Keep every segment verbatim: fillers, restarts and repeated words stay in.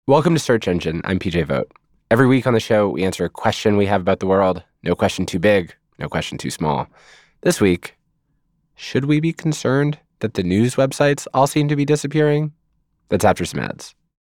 Welcome to Search Engine. I'm P J Vogt. Every week on the show, we answer a question we have about the world. No question too big, no question too small. This week, should we be concerned that the news websites all seem to be disappearing? That's after some ads.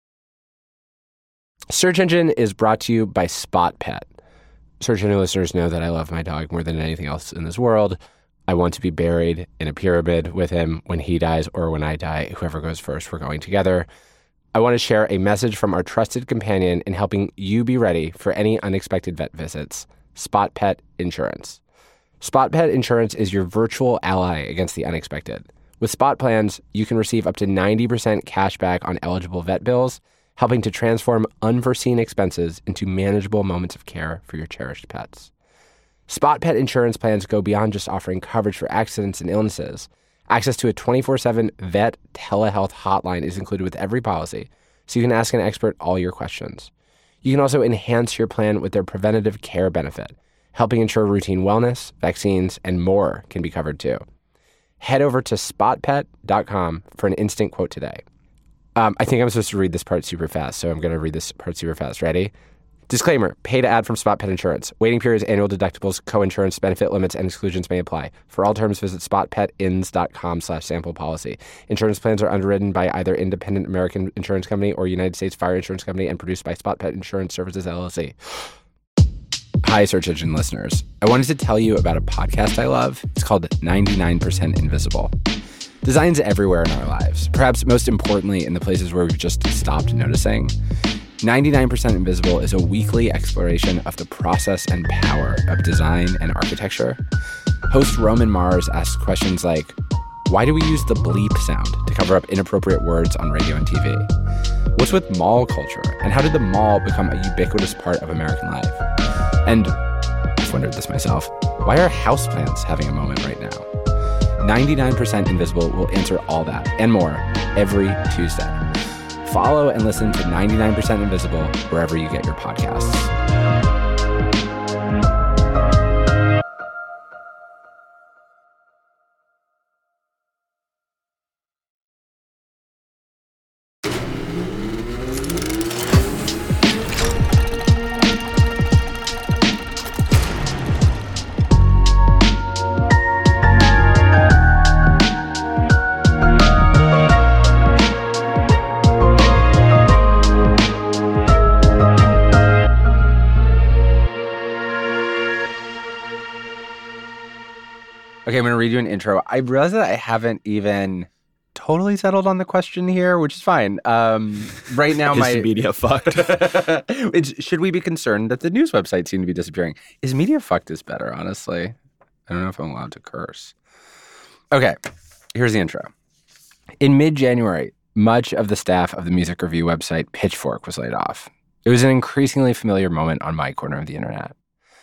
Search Engine is brought to you by Spot Pet. Search Engine listeners know that I love my dog more than anything else in this world. I want to be buried in a pyramid with him when he dies or when I die. Whoever goes first, we're going together. I want to share a message from our trusted companion in helping you be ready for any unexpected vet visits, Spot Pet Insurance. Spot Pet Insurance is your virtual ally against the unexpected. With Spot plans, you can receive up to ninety percent cash back on eligible vet bills, helping to transform unforeseen expenses into manageable moments of care for your cherished pets. Spot Pet Insurance plans go beyond just offering coverage for accidents and illnesses. Access to a twenty-four seven vet telehealth hotline is included with every policy, so you can ask an expert all your questions. You can also enhance your plan with their preventative care benefit, helping ensure routine wellness, vaccines, and more can be covered too. Head over to spot pet dot com for an instant quote today. Um, I think I'm supposed to read this part super fast, so I'm going to read this part super fast. Ready? Disclaimer, paid ad from Spot Pet Insurance. Waiting periods, annual deductibles, co-insurance, benefit limits, and exclusions may apply. For all terms, visit spotpetins.com slash sample policy. Insurance plans are underwritten by either Independent American Insurance Company or United States Fire Insurance Company and produced by Spot Pet Insurance Services, L L C. Hi, Search Engine listeners. I wanted to tell you about a podcast I love. It's called ninety-nine percent Invisible. Design's everywhere in our lives, perhaps most importantly in the places where we've just stopped noticing. ninety-nine percent Invisible is a weekly exploration of the process and power of design and architecture. Host Roman Mars asks questions like, why do we use the bleep sound to cover up inappropriate words on radio and T V? What's with mall culture, and how did the mall become a ubiquitous part of American life? And I've wondered this myself, why are houseplants having a moment right now? ninety-nine percent Invisible will answer all that and more every Tuesday. Follow and listen to ninety-nine percent Invisible wherever you get your podcasts. Okay, I'm going to read you an intro. I realize that I haven't even totally settled on the question here, which is fine. Um, right now, is my media fucked? it's, should we be concerned that the news websites seem to be disappearing? Is media fucked is better, honestly. I don't know if I'm allowed to curse. Okay, here's the intro. In mid-January, much of the staff of the music review website Pitchfork was laid off. It was an increasingly familiar moment on my corner of the internet.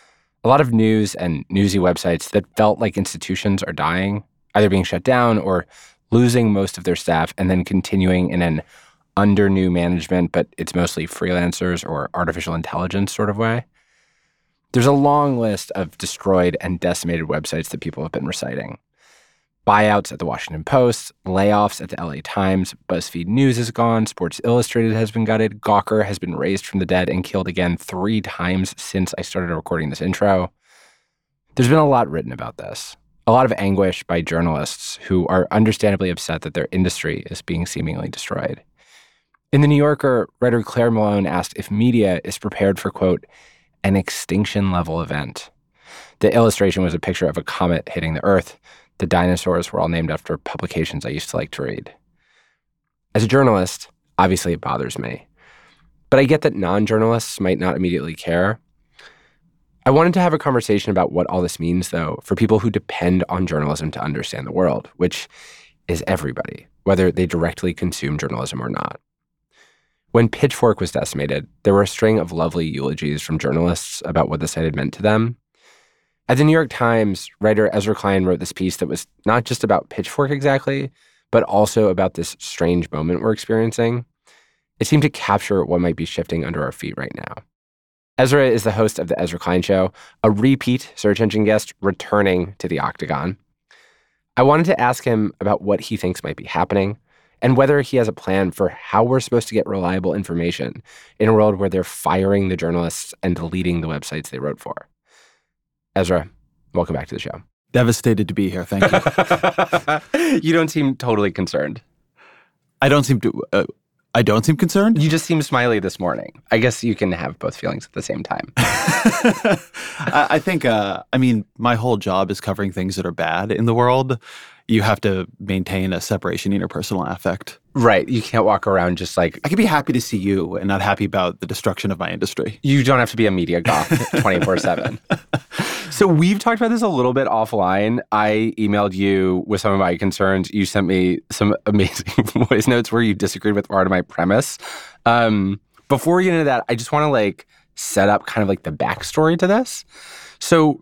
A lot of news and newsy websites that felt like institutions are dying, either being shut down or losing most of their staff and then continuing in an under new management, but it's mostly freelancers or artificial intelligence sort of way. There's a long list of destroyed and decimated websites that people have been reciting. Buyouts at the Washington Post, layoffs at the L A Times, BuzzFeed News is gone, Sports Illustrated has been gutted, Gawker has been raised from the dead and killed again three times since I started recording this intro. There's been a lot written about this. A lot of anguish by journalists who are understandably upset that their industry is being seemingly destroyed. In The New Yorker, writer Claire Malone asked if media is prepared for, quote, an extinction-level event. The illustration was a picture of a comet hitting the Earth. The dinosaurs were all named after publications I used to like to read. As a journalist, obviously it bothers me. But I get that non-journalists might not immediately care. I wanted to have a conversation about what all this means, though, for people who depend on journalism to understand the world, which is everybody, whether they directly consume journalism or not. When Pitchfork was decimated, there were a string of lovely eulogies from journalists about what the site had meant to them. At the New York Times, writer Ezra Klein wrote this piece that was not just about Pitchfork exactly, but also about this strange moment we're experiencing. It seemed to capture what might be shifting under our feet right now. Ezra is the host of The Ezra Klein Show, a repeat search engine guest returning to the Octagon. I wanted to ask him about what he thinks might be happening and whether he has a plan for how we're supposed to get reliable information in a world where they're firing the journalists and deleting the websites they wrote for. Ezra, welcome back to the show. Devastated to be here. Thank you. You don't seem totally concerned. I don't seem to... Uh, I don't seem concerned? You just seem smiley this morning. I guess you can have both feelings at the same time. I, I think, uh, I mean, my whole job is covering things that are bad in the world. You have to maintain a separation in your personal affect. Right. You can't walk around just like... I could be happy to see you and not happy about the destruction of my industry. You don't have to be a media goth twenty-four seven. So we've talked about this a little bit offline. I emailed you with some of my concerns. You sent me some amazing voice notes where you disagreed with part of my premise. Um, before we get into that, I just want to like set up kind of like the backstory to this. So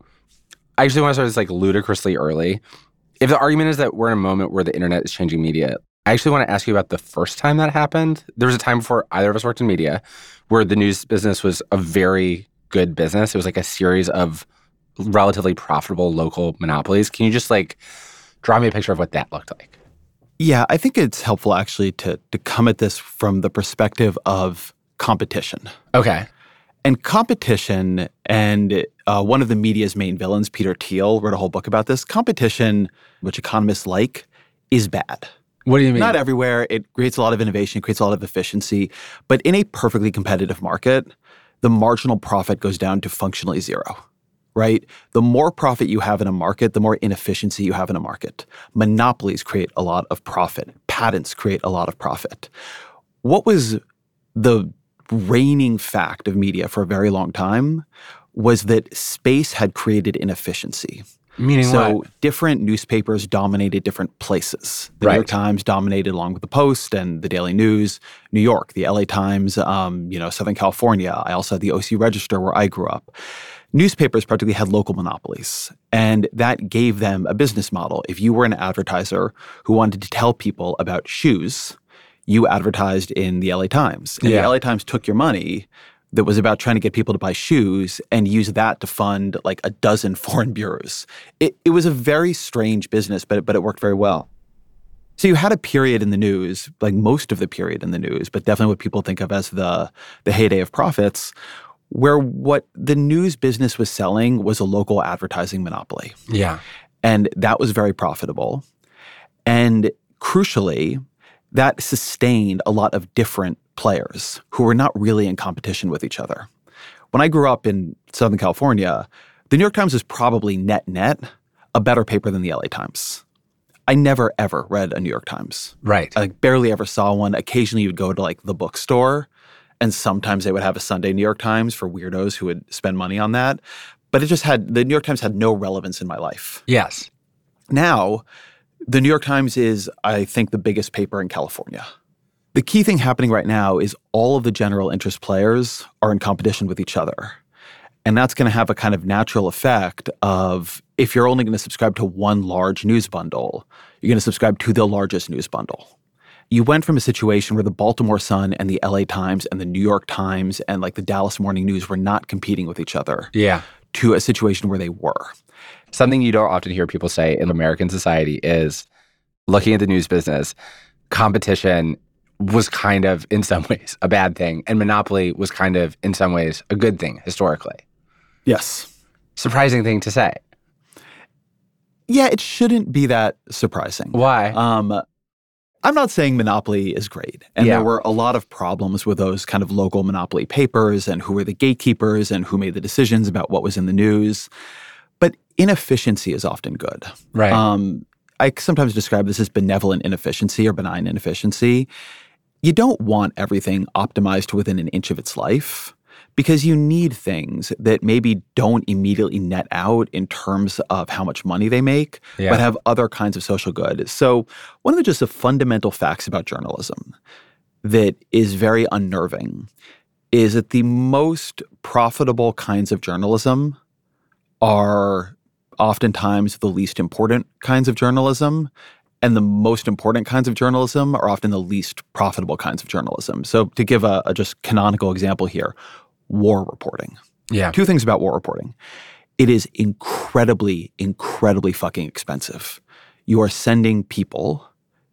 I actually want to start this like ludicrously early. If the argument is that we're in a moment where the internet is changing media, I actually want to ask you about the first time that happened. There was a time before either of us worked in media where the news business was a very good business. It was like a series of relatively profitable local monopolies. Can you just like draw me a picture of what that looked like? Yeah, I think it's helpful actually to to come at this from the perspective of competition. Okay. And competition, and uh, one of the media's main villains, Peter Thiel, wrote a whole book about this. Competition, which economists like, is bad. What do you mean? Not everywhere. It creates a lot of innovation, it creates a lot of efficiency. But in a perfectly competitive market, the marginal profit goes down to functionally zero, right? The more profit you have in a market, the more inefficiency you have in a market. Monopolies create a lot of profit. Patents create a lot of profit. What was the reigning fact of media for a very long time was that space had created inefficiency. Meaning so what? Different newspapers dominated different places. The right. New York Times dominated along with the Post and the Daily News. New York, the L A Times, um, you know, Southern California. I also had the O C Register where I grew up. Newspapers particularly had local monopolies, and that gave them a business model. If you were an advertiser who wanted to tell people about shoes, you advertised in the L A Times. And yeah. the L A Times took your money that was about trying to get people to buy shoes and use that to fund like a dozen foreign bureaus. It, it was a very strange business, but, but it worked very well. So you had a period in the news, like most of the period in the news, but definitely what people think of as the, the heyday of profits, where what the news business was selling was a local advertising monopoly. Yeah. And that was very profitable. And crucially, that sustained a lot of different players who were not really in competition with each other. When I grew up in Southern California, the New York Times was probably net-net a better paper than the L A Times. I never, ever read a New York Times. Right. I like, barely ever saw one. Occasionally you'd go to like the bookstore, and sometimes they would have a Sunday New York Times for weirdos who would spend money on that. But it just had, the New York Times had no relevance in my life. Yes. Now, the New York Times is, I think, the biggest paper in California. The key thing happening right now is all of the general interest players are in competition with each other. And that's going to have a kind of natural effect of if you're only going to subscribe to one large news bundle, you're going to subscribe to the largest news bundle. You went from a situation where the Baltimore Sun and the L A Times and the New York Times and like the Dallas Morning News were not competing with each other. Yeah. To a situation where they were. Something you don't often hear people say in American society is, looking at the news business, competition was kind of, in some ways, a bad thing, and monopoly was kind of, in some ways, a good thing, historically. Yes. Surprising thing to say. Yeah, it shouldn't be that surprising. Why? Um, I'm not saying monopoly is great. And yeah. there were a lot of problems with those kind of local monopoly papers and who were the gatekeepers and who made the decisions about what was in the news. But inefficiency is often good. Right. Um, I sometimes describe this as benevolent inefficiency or benign inefficiency. You don't want everything optimized to within an inch of its life because you need things that maybe don't immediately net out in terms of how much money they make, yeah. but have other kinds of social good. So one of the just the fundamental facts about journalism that is very unnerving is that the most profitable kinds of journalism are oftentimes the least important kinds of journalism, and the most important kinds of journalism are often the least profitable kinds of journalism. So to give a, a just canonical example here, war reporting. Yeah. Two things about war reporting. It is incredibly, incredibly fucking expensive. You are sending people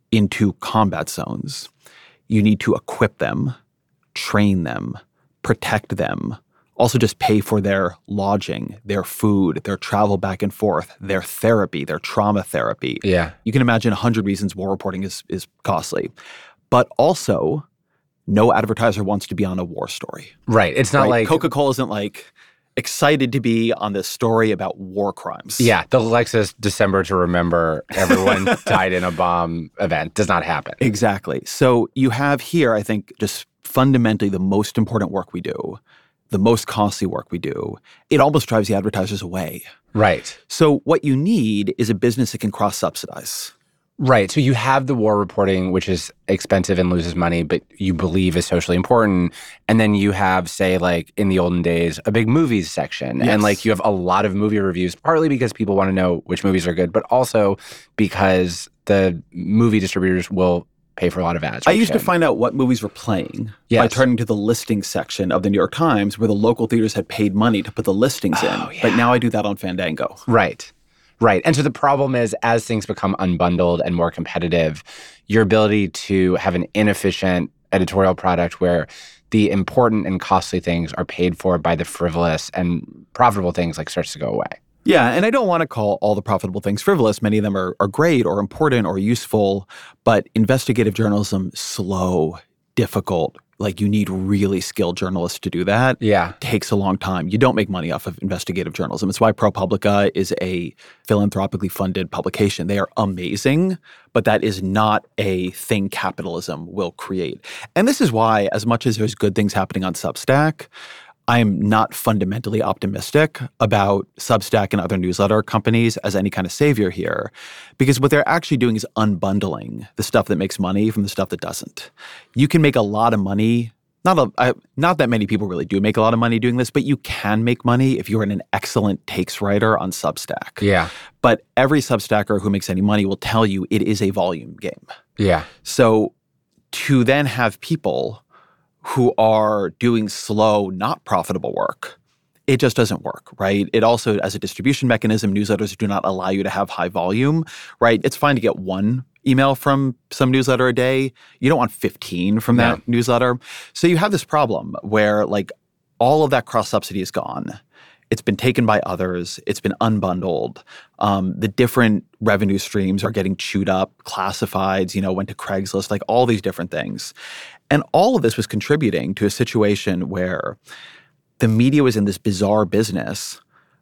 into combat zones. You need to equip them, train them, protect them, also just pay for their lodging, their food, their travel back and forth, their therapy, their trauma therapy. Yeah. You can imagine a hundred reasons war reporting is is costly. But also, no advertiser wants to be on a war story. Right. It's not right? like Coca-Cola isn't like excited to be on this story about war crimes. Yeah, the Lexus December to Remember everyone died in a bomb event does not happen. Exactly. So you have here, I think, just fundamentally the most important work we do, the most costly work we do. It almost drives the advertisers away. Right. So what you need is a business that can cross-subsidize. Right. So you have the war reporting, which is expensive and loses money, but you believe is socially important. And then you have, say, like in the olden days, a big movies section. Yes. And like you have a lot of movie reviews, partly because people want to know which movies are good, but also because the movie distributors will pay for a lot of ads. I used Jim. to find out what movies were playing yes. by turning to the listings section of the New York Times where the local theaters had paid money to put the listings oh, in. Yeah. But now I do that on Fandango. Right. Right. And so the problem is, as things become unbundled and more competitive, your ability to have an inefficient editorial product where the important and costly things are paid for by the frivolous and profitable things like starts to go away. Yeah, and I don't want to call all the profitable things frivolous. Many of them are, are great or important or useful, but investigative journalism, slow, difficult. Like you need really skilled journalists to do that. Yeah. It takes a long time. You don't make money off of investigative journalism. It's why ProPublica is a philanthropically funded publication. They are amazing, but that is not a thing capitalism will create. And this is why, as much as there's good things happening on Substack, I'm not fundamentally optimistic about Substack and other newsletter companies as any kind of savior here, because what they're actually doing is unbundling the stuff that makes money from the stuff that doesn't. You can make a lot of money. Not a, I, not that many people really do make a lot of money doing this, but you can make money if you're an excellent takes writer on Substack. Yeah. But every Substacker who makes any money will tell you it is a volume game. Yeah. So to then have people who are doing slow, not profitable work, it just doesn't work, right? It also, as a distribution mechanism, newsletters do not allow you to have high volume, right? It's fine to get one email from some newsletter a day. You don't want fifteen from that no. newsletter. So you have this problem where like all of that cross-subsidy is gone. It's been taken by others. It's been unbundled. Um, the different revenue streams are getting chewed up. Classifieds, you know, went to Craigslist, like all these different things. And all of this was contributing to a situation where the media was in this bizarre business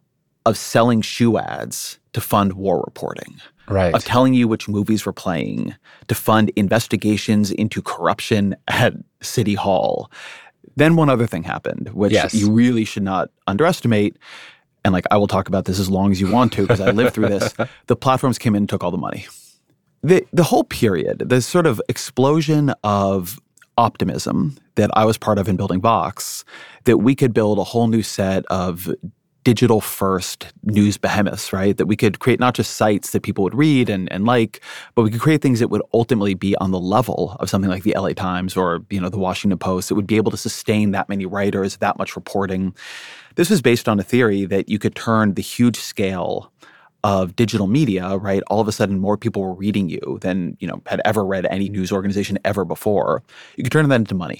of selling shoe ads to fund war reporting, right. of telling you which movies were playing, to fund investigations into corruption at City Hall. Then one other thing happened, which yes. you really should not underestimate. And like, I will talk about this as long as you want to, because I lived through this. The platforms came in and took all the money. The, the whole period, the sort of explosion of optimism that I was part of in building Vox, that we could build a whole new set of digital-first news behemoths, right? That we could create not just sites that people would read and, and like, but we could create things that would ultimately be on the level of something like the L A Times or, you know, the Washington Post. It would be able to sustain that many writers, that much reporting. This was based on a theory that you could turn the huge scale of digital media, right? All of a sudden, more people were reading you than, you know, had ever read any news organization ever before. You could turn that into money.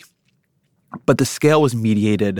But the scale was mediated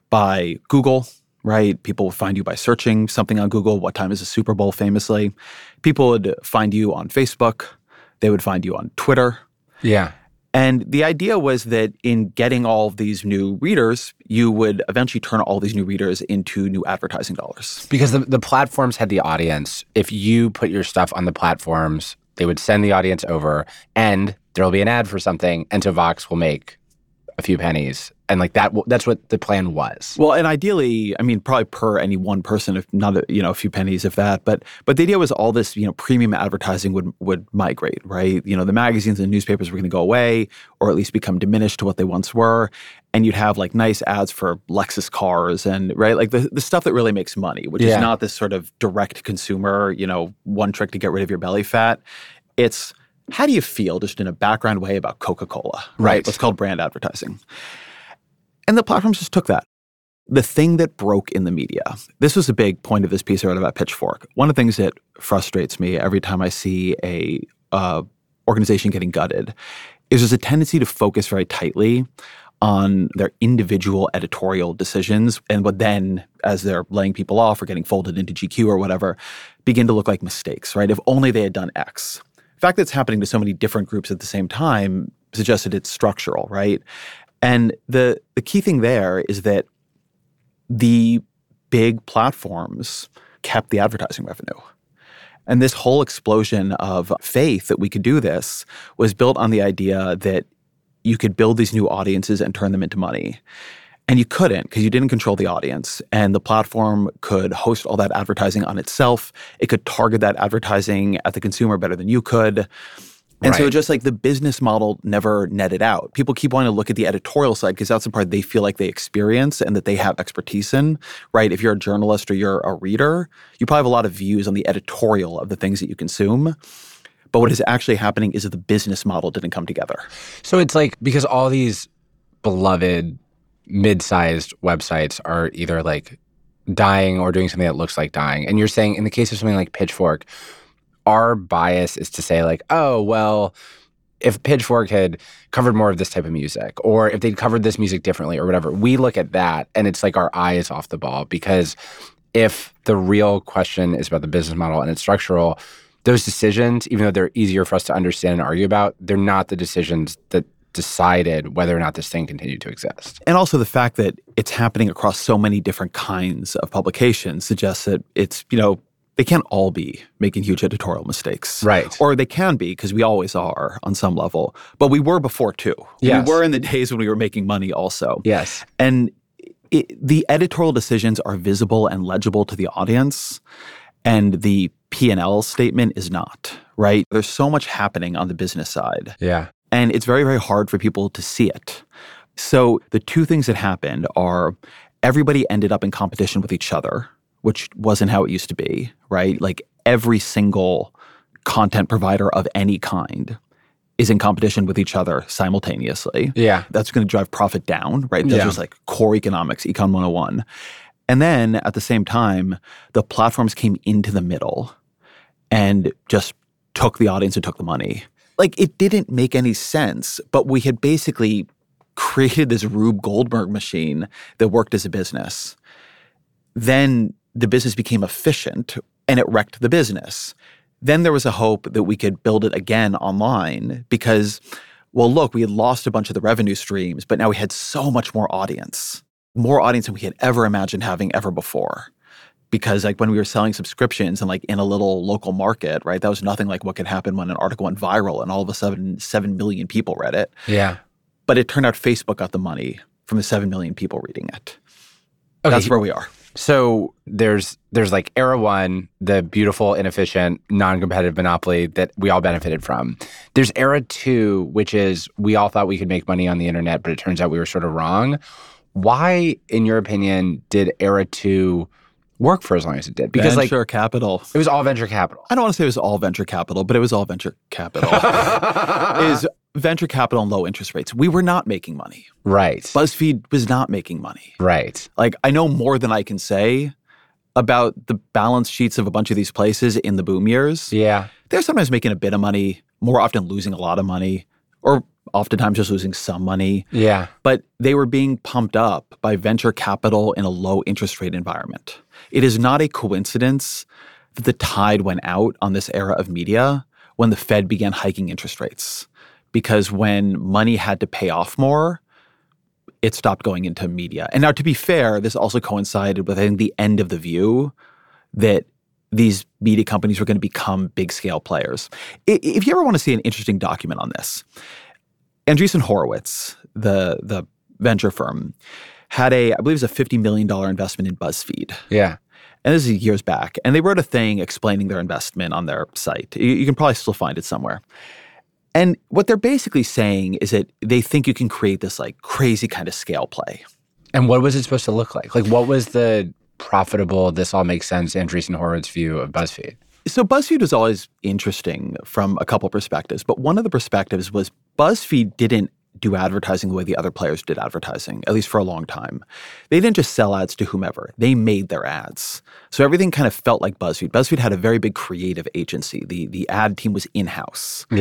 by Google, right? People would find you by searching something on Google. What time is the Super Bowl, famously? People would find you on Facebook. They would find you on Twitter. Yeah. And the idea was that in getting all of these new readers, you would eventually turn all these new readers into new advertising dollars. Because the, the platforms had the audience. If you put your stuff on the platforms, they would send the audience over and there will be an ad for something. And so Vox will make a few pennies. And like that, that's what the plan was. Well, and ideally, I mean, probably per any one person, if not, a, you know, a few pennies, if that. But but the idea was all this, you know, premium advertising would would migrate, right? You know, the magazines and newspapers were going to go away, or at least become diminished to what they once were, and you'd have like nice ads for Lexus cars and right, like the the stuff that really makes money, which yeah. is not this sort of direct consumer, you know, one trick to get rid of your belly fat. It's how do you feel just in a background way about Coca-Cola, right? Right. What's called brand advertising. And the platforms just took that. The thing that broke in the media, this was a big point of this piece I wrote about Pitchfork. One of the things that frustrates me every time I see a uh, organization getting gutted is there's a tendency to focus very tightly on their individual editorial decisions and what then, as they're laying people off or getting folded into G Q or whatever, begin to look like mistakes, right? If only they had done X. The fact that it's happening to so many different groups at the same time suggests that it's structural, right? And the the key thing there is that the big platforms kept the advertising revenue. And this whole explosion of faith that we could do this was built on the idea that you could build these new audiences and turn them into money. And you couldn't because you didn't control the audience. And the platform could host all that advertising on itself. It could target that advertising at the consumer better than you could. And right. so just like the business model never netted out. People keep wanting to look at the editorial side because that's the part they feel like they experience and that they have expertise in, right? If you're a journalist or you're a reader, you probably have a lot of views on the editorial of the things that you consume. But what is actually happening is that the business model didn't come together. So it's like because all these beloved mid-sized websites are either like dying or doing something that looks like dying. And you're saying in the case of something like Pitchfork, our bias is to say like, oh, well, if Pitchfork had covered more of this type of music or if they'd covered this music differently or whatever, we look at that and it's like our eye is off the ball because if the real question is about the business model and it's structural, those decisions, even though they're easier for us to understand and argue about, they're not the decisions that decided whether or not this thing continued to exist. And also the fact that it's happening across so many different kinds of publications suggests that it's, you know, they can't all be making huge editorial mistakes. Right. Or they can be, because we always are on some level. But we were before, too. Yes. We were in the days when we were making money also. Yes. And it, the editorial decisions are visible and legible to the audience, and the P and L statement is not, right? There's so much happening on the business side. Yeah. And it's very, very hard for people to see it. So the two things that happened are everybody ended up in competition with each other, which wasn't how it used to be, right? Like every single content provider of any kind is in competition with each other simultaneously. Yeah. That's going to drive profit down, right? That's yeah. just like core economics, Econ one oh one. And then at the same time, the platforms came into the middle and just took the audience and took the money. Like it didn't make any sense, but we had basically created this Rube Goldberg machine that worked as a business. Then the business became efficient and it wrecked the business. Then there was a hope that we could build it again online because, well, look, we had lost a bunch of the revenue streams, but now we had so much more audience, more audience than we had ever imagined having ever before. Because like when we were selling subscriptions and like in a little local market, right, that was nothing like what could happen when an article went viral and all of a sudden seven million people read it. Yeah. But it turned out Facebook got the money from the seven million people reading it. Okay. That's where we are. So there's there's like era one, the beautiful, inefficient, non-competitive monopoly that we all benefited from. There's era two, which is we all thought we could make money on the internet, but it turns out we were sort of wrong. Why, in your opinion, did era two work for as long as it did? Because venture like, capital. It was all venture capital. I don't want to say it was all venture capital, but it was all venture capital. Is venture capital and low interest rates. We were not making money. Right. BuzzFeed was not making money. Right. Like, I know more than I can say about the balance sheets of a bunch of these places in the boom years. Yeah. They're sometimes making a bit of money, more often losing a lot of money, or oftentimes just losing some money. Yeah. But they were being pumped up by venture capital in a low interest rate environment. It is not a coincidence that the tide went out on this era of media when the Fed began hiking interest rates. Because when money had to pay off more, it stopped going into media. And now, to be fair, this also coincided with, I think, the end of the view that these media companies were going to become big-scale players. If you ever want to see an interesting document on this, Andreessen Horowitz, the the venture firm, had a, I believe it was a fifty million dollars investment in BuzzFeed. Yeah. And this is years back. And they wrote a thing explaining their investment on their site. You, you can probably still find it somewhere. And what they're basically saying is that they think you can create this like crazy kind of scale play. And what was it supposed to look like? Like what was the profitable, this all makes sense, Andreessen Horowitz view of BuzzFeed? So BuzzFeed was always interesting from a couple perspectives. But one of the perspectives was BuzzFeed didn't do advertising the way the other players did advertising, at least for a long time. They didn't just sell ads to whomever. They made their ads. So everything kind of felt like BuzzFeed. BuzzFeed had a very big creative agency. The the ad team was in-house. Yeah.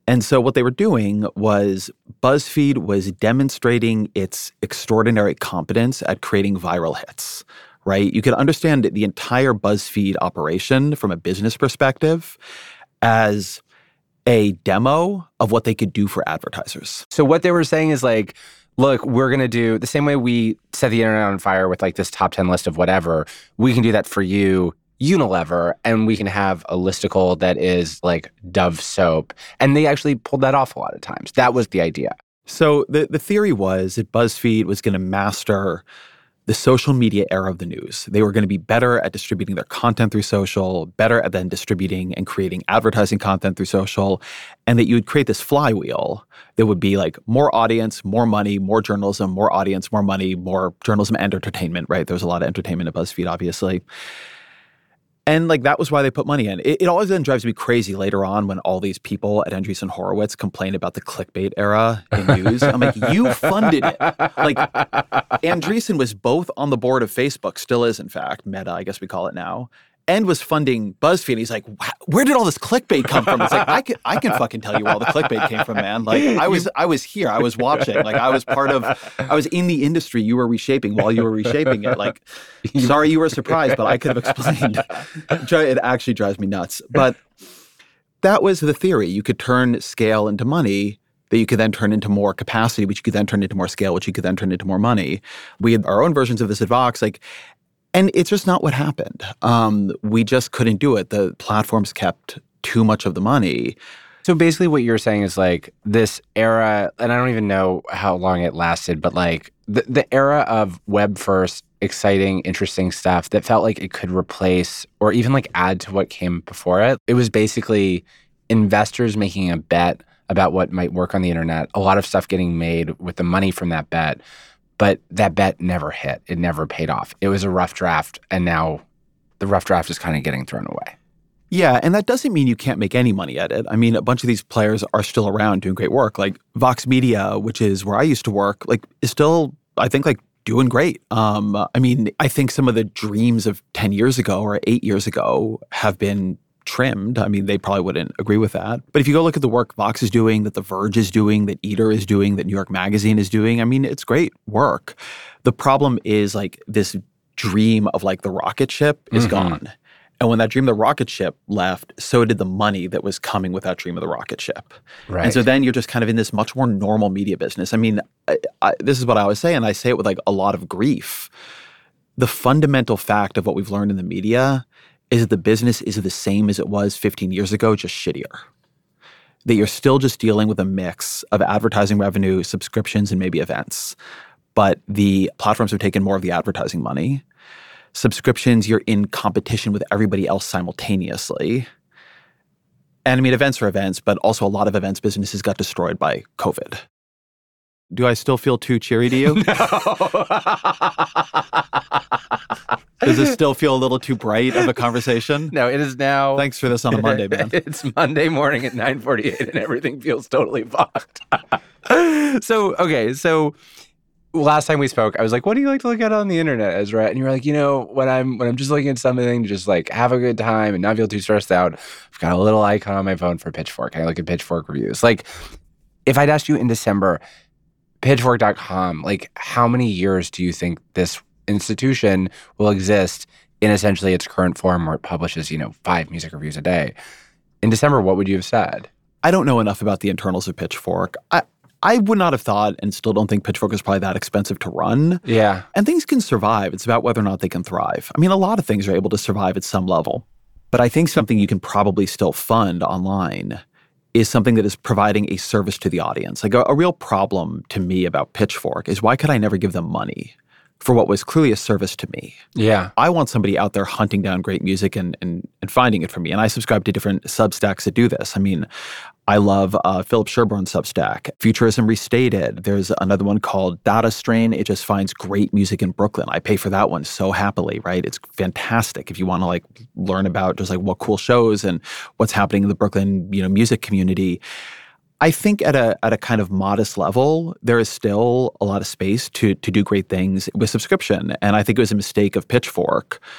And so what they were doing was BuzzFeed was demonstrating its extraordinary competence at creating viral hits, right? You could understand the entire BuzzFeed operation from a business perspective as a demo of what they could do for advertisers. So what they were saying is like, look, we're going to do the same way we set the internet on fire with like this top ten list of whatever. We can do that for you, Unilever, and we can have a listicle that is like Dove soap. And they actually pulled that off a lot of times. That was the idea. So the, the theory was that BuzzFeed was going to master the social media era of the news. They were going to be better at distributing their content through social, better at then distributing and creating advertising content through social, and that you would create this flywheel that would be like more audience, more money, more journalism, more audience, more money, more journalism and entertainment, right? There was a lot of entertainment at BuzzFeed, obviously. And like that was why they put money in. It, it always then drives me crazy later on when all these people at Andreessen Horowitz complain about the clickbait era in news. I'm like, you funded it. Like Andreessen was both on the board of Facebook, still is in fact, Meta, I guess we call it now, and was funding BuzzFeed. He's like, where did all this clickbait come from? It's like, I can I can fucking tell you where all the clickbait came from, man. Like I was I was here. I was watching. Like I was part of, I was in the industry you were reshaping while you were reshaping it. Like, sorry you were surprised, but I could have explained. It actually drives me nuts. But that was the theory. You could turn scale into money that you could then turn into more capacity, which you could then turn into more scale, which you could then turn into more money. We had our own versions of this at Vox. Like, and it's just not what happened. Um, we just couldn't do it. The platforms kept too much of the money. So basically what you're saying is like this era, and I don't even know how long it lasted, but like the, the era of web first, exciting, interesting stuff that felt like it could replace or even like add to what came before it. It was basically investors making a bet about what might work on the internet, a lot of stuff getting made with the money from that bet. But that bet never hit. It never paid off. It was a rough draft, and now the rough draft is kind of getting thrown away. Yeah, and that doesn't mean you can't make any money at it. I mean, a bunch of these players are still around doing great work. Like Vox Media, which is where I used to work, like is still, I think, like doing great. Um, I mean, I think some of the dreams of ten years ago or eight years ago have been trimmed. I mean, they probably wouldn't agree with that. But if you go look at the work Vox is doing, that The Verge is doing, that Eater is doing, that New York Magazine is doing, I mean, it's great work. The problem is like this dream of like the rocket ship is mm-hmm. gone. And when that dream of the rocket ship left, so did the money that was coming with that dream of the rocket ship. Right. And so then you're just kind of in this much more normal media business. I mean, I, I, this is what I always say, and I say it with like a lot of grief. The fundamental fact of what we've learned in the media is that the business is the same as it was fifteen years ago, just shittier. That you're still just dealing with a mix of advertising revenue, subscriptions, and maybe events. But the platforms have taken more of the advertising money. Subscriptions, you're in competition with everybody else simultaneously. And I mean, events are events, but also a lot of events businesses got destroyed by COVID. Do I still feel too cheery to you? No. Does it still feel a little too bright of a conversation? No, it is now. Thanks for this on a Monday, man. It's Monday morning at nine forty-eight and everything feels totally fucked. So, okay, so last time we spoke, I was like, what do you like to look at on the internet, Ezra? And you were like, you know, when I'm when I'm just looking at something to just like have a good time and not feel too stressed out, I've got a little icon on my phone for Pitchfork. I look at Pitchfork reviews. Like, if I'd asked you in December, Pitchfork dot com, like how many years do you think this institution will exist in essentially its current form where it publishes, you know, five music reviews a day? In December, what would you have said? I don't know enough about the internals of Pitchfork. I, I would not have thought and still don't think Pitchfork is probably that expensive to run. Yeah. And things can survive. It's about whether or not they can thrive. I mean, a lot of things are able to survive at some level. But I think something you can probably still fund online is something that is providing a service to the audience. Like a, a real problem to me about Pitchfork is why could I never give them money for what was clearly a service to me? Yeah. I want somebody out there hunting down great music and and, and finding it for me. And I subscribe to different Substacks that do this. I mean, I love uh, Philip Sherborne's Substack, Futurism Restated. There's another one called Data Strain. It just finds great music in Brooklyn. I pay for that one so happily, right? It's fantastic if you want to like learn about just like what cool shows and what's happening in the Brooklyn, you know, music community. I think at a at a kind of modest level, there is still a lot of space to to do great things with subscription. And I think it was a mistake of Pitchfork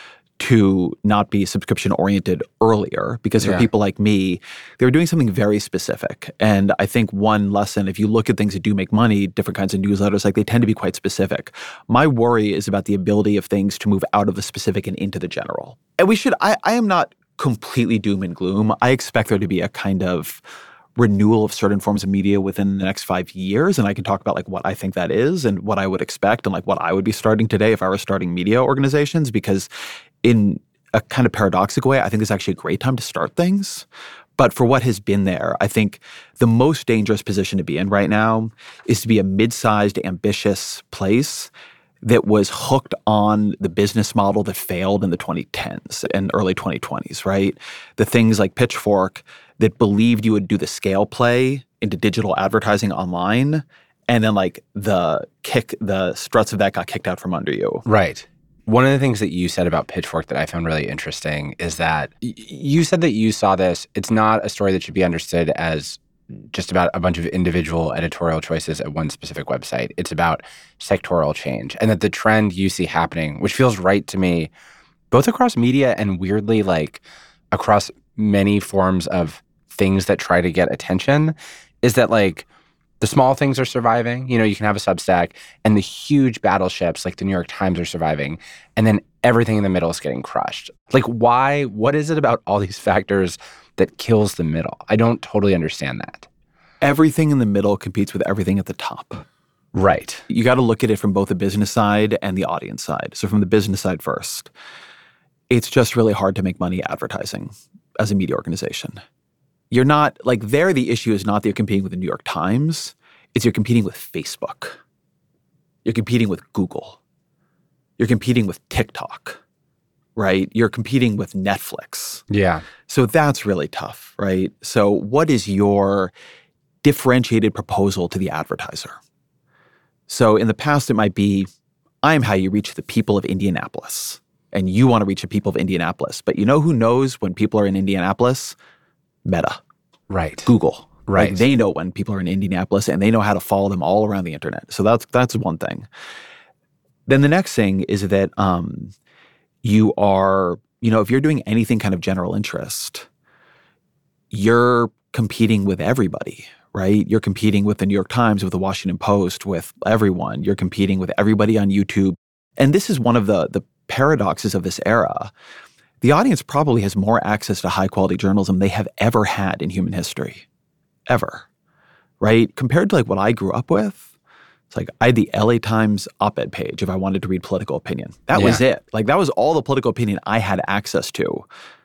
to not be subscription-oriented earlier, because for Yeah. people like me, they were doing something very specific. And I think one lesson, if you look at things that do make money, different kinds of newsletters, like they tend to be quite specific. My worry is about the ability of things to move out of the specific and into the general. And we should, I, I am not completely doom and gloom. I expect there to be a kind of renewal of certain forms of media within the next five years. And I can talk about like what I think that is and what I would expect and like what I would be starting today if I were starting media organizations, because in a kind of paradoxical way, I think it's actually a great time to start things. But for what has been there, I think the most dangerous position to be in right now is to be a mid-sized, ambitious place that was hooked on the business model that failed in the twenty tens and early twenty twenties, right? The things like Pitchfork that believed you would do the scale play into digital advertising online, and then like the kick, the struts of that got kicked out from under you. Right. One of the things that you said about Pitchfork that I found really interesting is that y- you said that you saw this. It's not a story that should be understood as just about a bunch of individual editorial choices at one specific website. It's about sectoral change, and that the trend you see happening, which feels right to me, both across media and weirdly like across many forms of things that try to get attention, is that like the small things are surviving. You know, you can have a Substack, and the huge battleships like the New York Times are surviving, and then everything in the middle is getting crushed. Like, why? What is it about all these factors that kills the middle? I don't totally understand that. Everything in the middle competes with everything at the top. Right. You got to look at it from both the business side and the audience side. So from the business side first, it's just really hard to make money advertising as a media organization. You're not, like there the issue is not that you're competing with the New York Times, it's you're competing with Facebook. You're competing with Google. You're competing with TikTok, right? You're competing with Netflix. Yeah. So that's really tough, right? So what is your differentiated proposal to the advertiser? So in the past, it might be, I'm how you reach the people of Indianapolis, and you want to reach the people of Indianapolis. But you know who knows when people are in Indianapolis? Meta. Right. Google. Right. Like they know when people are in Indianapolis, and they know how to follow them all around the internet. So that's that's one thing. Then the next thing is that um, you are, you know, if you're doing anything kind of general interest, you're competing with everybody, right? You're competing with the New York Times, with the Washington Post, with everyone. You're competing with everybody on YouTube. And this is one of the the paradoxes of this era. The audience probably has more access to high-quality journalism they have ever had in human history. Ever. Right? Compared to like what I grew up with, it's like I had the L A Times op-ed page if I wanted to read political opinion. That Yeah. was it. Like that was all the political opinion I had access to.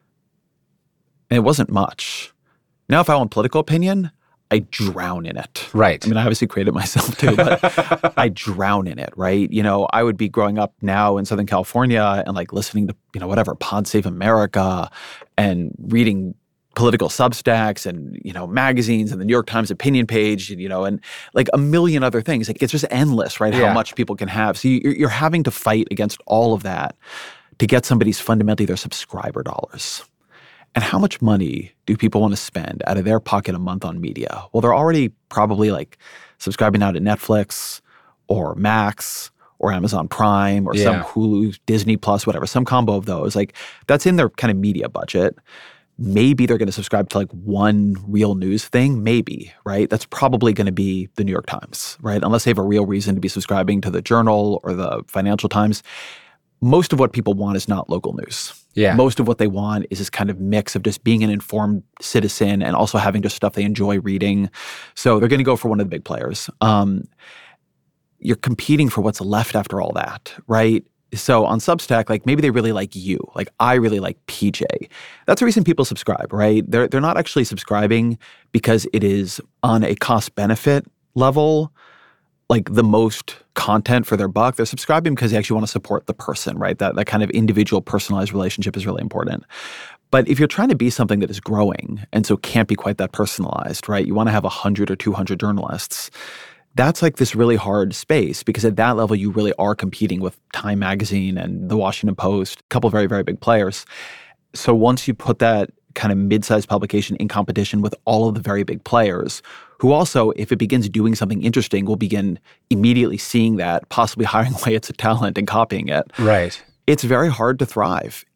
And it wasn't much. Now if I want political opinion, I drown in it. Right. I mean, I obviously created it myself too, but I drown in it, right? You know, I would be growing up now in Southern California and like listening to, you know, whatever, Pod Save America and reading political Substacks and, you know, magazines and the New York Times opinion page, you know, and like a million other things. Like it's just endless, right? Yeah. How much people can have. So you're, you're having to fight against all of that to get somebody's fundamentally their subscriber dollars. And how much money do people want to spend out of their pocket a month on media? Well, they're already probably like subscribing now to Netflix or Max or Amazon Prime or Yeah. some Hulu, Disney Plus, whatever, some combo of those. Like that's in their kind of media budget. Maybe they're going to subscribe to like one real news thing. Maybe, right? That's probably going to be the New York Times, right? Unless they have a real reason to be subscribing to the Journal or the Financial Times. Most of what people want is not local news. Yeah. Most of what they want is this kind of mix of just being an informed citizen and also having just stuff they enjoy reading. So they're going to go for one of the big players. Um, you're competing for what's left after all that, right? So on Substack, like maybe they really like you. Like I really like P J. That's the reason people subscribe, right? They're they're not actually subscribing because it is on a cost-benefit level like the most content for their buck. They're subscribing because they actually want to support the person, right? That that kind of individual personalized relationship is really important. But if you're trying to be something that is growing and so can't be quite that personalized, right? You want to have one hundred or two hundred journalists. That's like this really hard space because at that level, you really are competing with Time Magazine and the Washington Post, a couple of very, very big players. So once you put that kind of mid-sized publication in competition with all of the very big players, who also, if it begins doing something interesting, will begin immediately seeing that, possibly hiring away its talent and copying it. Right. It's very hard to thrive.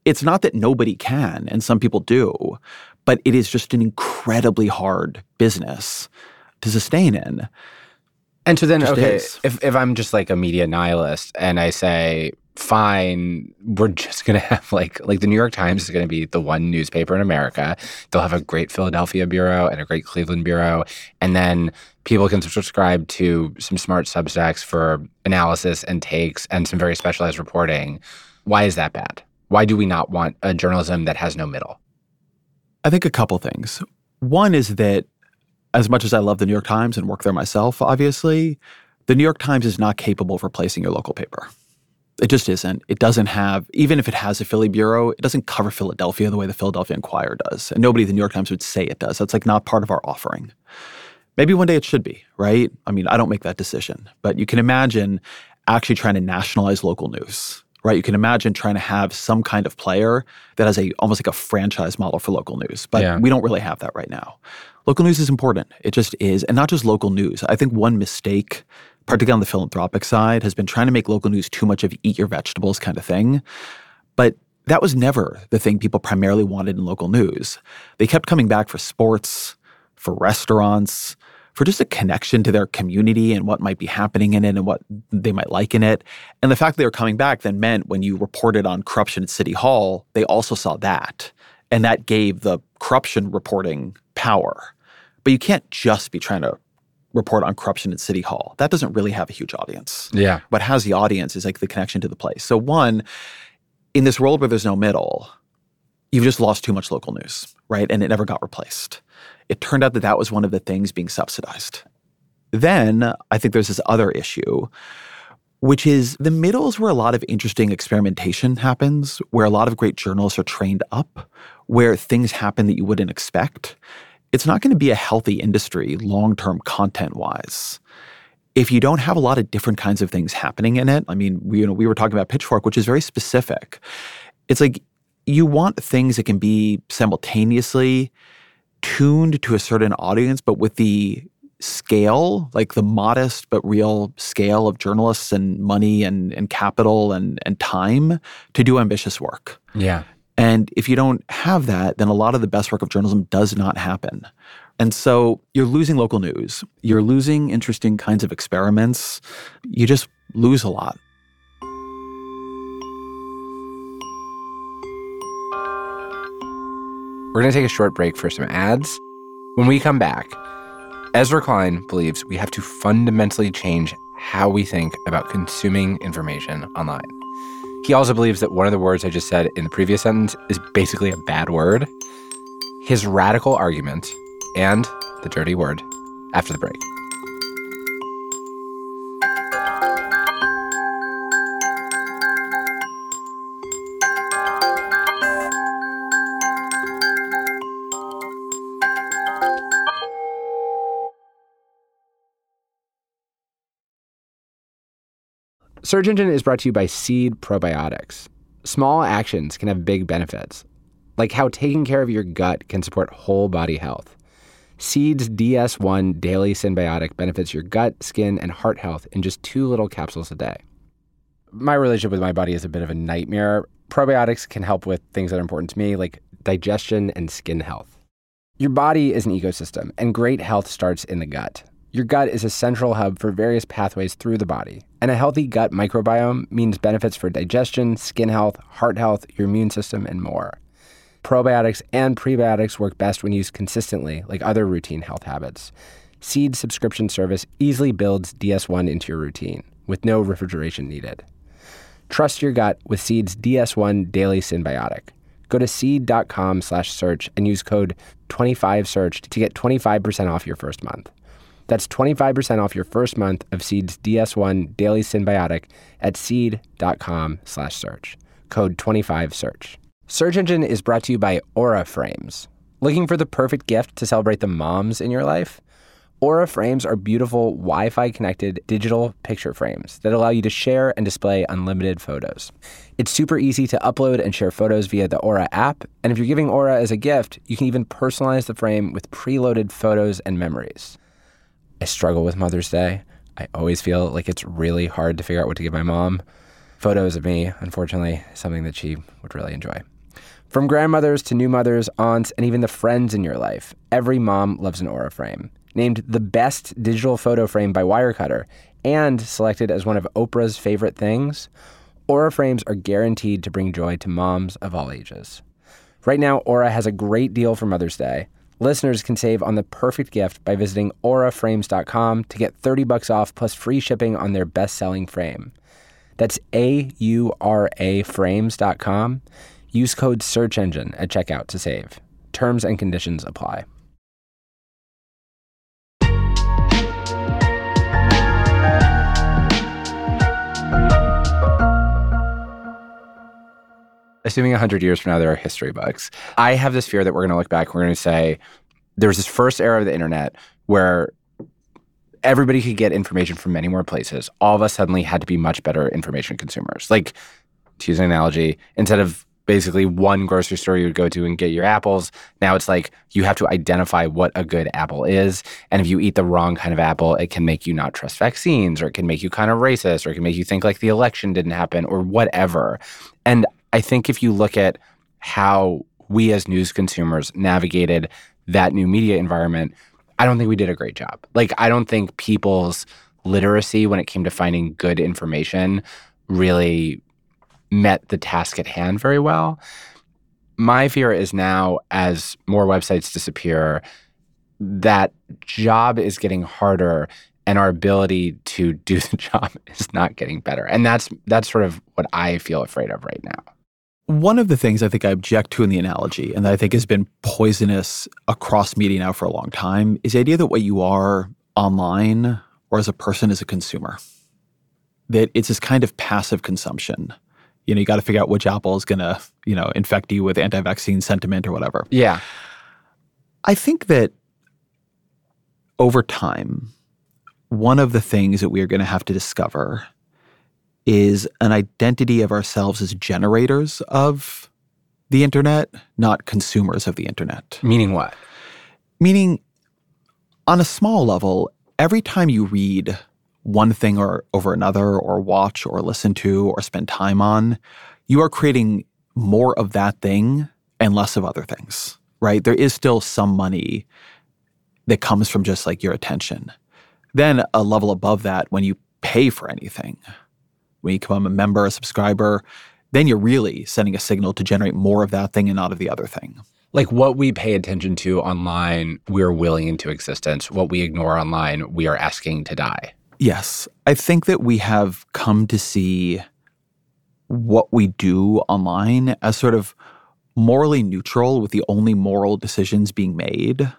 it's not that nobody can, and some people do, but it is just an incredibly hard business to sustain in. And so then, Just okay, is. if, if I'm just like a media nihilist and I say, fine, we're just going to have like, like the New York Times is going to be the one newspaper in America. They'll have a great Philadelphia bureau and a great Cleveland bureau. And then people can subscribe to some smart Substacks for analysis and takes and some very specialized reporting. Why is that bad? Why do we not want a journalism that has no middle? I think a couple things. One is that as much as I love the New York Times and work there myself, obviously, the New York Times is not capable of replacing your local paper. It just isn't. It doesn't have, even if it has a Philly bureau, it doesn't cover Philadelphia the way the Philadelphia Inquirer does. And nobody at the New York Times would say it does. That's like not part of our offering. Maybe one day it should be, right? I mean, I don't make that decision. But you can imagine actually trying to nationalize local news, right? You can imagine trying to have some kind of player that has a almost like a franchise model for local news. But Yeah. we don't really have that right now. Local news is important. It just is. And not just local news. I think one mistake, particularly on the philanthropic side, has been trying to make local news too much of eat your vegetables kind of thing. But that was never the thing people primarily wanted in local news. They kept coming back for sports, for restaurants, for just a connection to their community and what might be happening in it and what they might like in it. And the fact that they were coming back then meant when you reported on corruption at City Hall, they also saw that. And that gave the corruption reporting power. But you can't just be trying to report on corruption at City Hall. That doesn't really have a huge audience. Yeah. What has the audience is like the connection to the place. So one, in this world where there's no middle, you've just lost too much local news, right? And it never got replaced. It turned out that that was one of the things being subsidized. Then I think there's this other issue, which is the middle is where a lot of interesting experimentation happens, where a lot of great journalists are trained up, where things happen that you wouldn't expect. It's not going to be a healthy industry long-term content-wise if you don't have a lot of different kinds of things happening in it. I mean, we, you know, we were talking about Pitchfork, which is very specific. It's like you want things that can be simultaneously tuned to a certain audience, but with the scale, like the modest but real scale of journalists and money and, and capital and, and time to do ambitious work. Yeah. And if you don't have that, then a lot of the best work of journalism does not happen. And so you're losing local news. You're losing interesting kinds of experiments. You just lose a lot. We're going to take a short break for some ads. When we come back, Ezra Klein believes we have to fundamentally change how we think about consuming information online. He also believes that one of the words I just said in the previous sentence is basically a bad word. His radical argument and the dirty word after the break. Search Engine is brought to you by Seed Probiotics. Small actions can have big benefits, like how taking care of your gut can support whole body health. Seed's D S one Daily Synbiotic benefits your gut, skin, and heart health in just two little capsules a day. My relationship with my body is a bit of a nightmare. Probiotics can help with things that are important to me, like digestion and skin health. Your body is an ecosystem, and great health starts in the gut. Your gut is a central hub for various pathways through the body, and a healthy gut microbiome means benefits for digestion, skin health, heart health, your immune system, and more. Probiotics and prebiotics work best when used consistently, like other routine health habits. Seed's subscription service easily builds D S one into your routine, with no refrigeration needed. Trust your gut with Seed's D S one Daily Synbiotic. Go to seed.com slash search and use code twenty-five search to get twenty-five percent off your first month. That's twenty-five percent off your first month of Seed's D S one Daily Synbiotic at seed.com slash search. Code twenty-five search. Search Engine is brought to you by Aura Frames. Looking for the perfect gift to celebrate the moms in your life? Aura Frames are beautiful Wi-Fi connected digital picture frames that allow you to share and display unlimited photos. It's super easy to upload and share photos via the Aura app, and if you're giving Aura as a gift, you can even personalize the frame with preloaded photos and memories. I struggle with Mother's Day. I always feel like it's really hard to figure out what to give my mom. Photos of me, unfortunately, is something that she would really enjoy. From grandmothers to new mothers, aunts, and even the friends in your life, every mom loves an Aura frame. Named the best digital photo frame by Wirecutter and selected as one of Oprah's favorite things, Aura frames are guaranteed to bring joy to moms of all ages. Right now, Aura has a great deal for Mother's Day. Listeners can save on the perfect gift by visiting aura frames dot com to get thirty bucks off plus free shipping on their best-selling frame. That's A U R A frames dot com. Use code SEARCHENGINE at checkout to save. Terms and conditions apply. Assuming one hundred years from now there are history books, I have this fear that we're going to look back and we're going to say there was this first era of the internet where everybody could get information from many more places. All of us suddenly had to be much better information consumers. Like, to use an analogy, instead of basically one grocery store you would go to and get your apples, now it's like you have to identify what a good apple is. And if you eat the wrong kind of apple, it can make you not trust vaccines, or it can make you kind of racist, or it can make you think like the election didn't happen, or whatever. And I think if you look at how we as news consumers navigated that new media environment, I don't think we did a great job. Like, I don't think people's literacy when it came to finding good information really met the task at hand very well. My fear is now, as more websites disappear, that job is getting harder and our ability to do the job is not getting better. And that's that's sort of what I feel afraid of right now. One of the things I think I object to in the analogy, and that I think has been poisonous across media now for a long time, is the idea that what you are online or as a person is a consumer. That it's this kind of passive consumption. You know, you got to figure out which apple is going to, you know, infect you with anti-vaccine sentiment or whatever. Yeah. I think that over time, one of the things that we are going to have to discover is an identity of ourselves as generators of the internet, not consumers of the internet. Meaning what? Meaning, on a small level, every time you read one thing or over another, or watch or listen to or spend time on, you are creating more of that thing and less of other things, right? There is still some money that comes from just like your attention. Then a level above that, when you pay for anything, when you become a member, a subscriber, then you're really sending a signal to generate more of that thing and not of the other thing. Like, what we pay attention to online, we're willing into existence. What we ignore online, we are asking to die. Yes. I think that we have come to see what we do online as sort of morally neutral, with the only moral decisions being made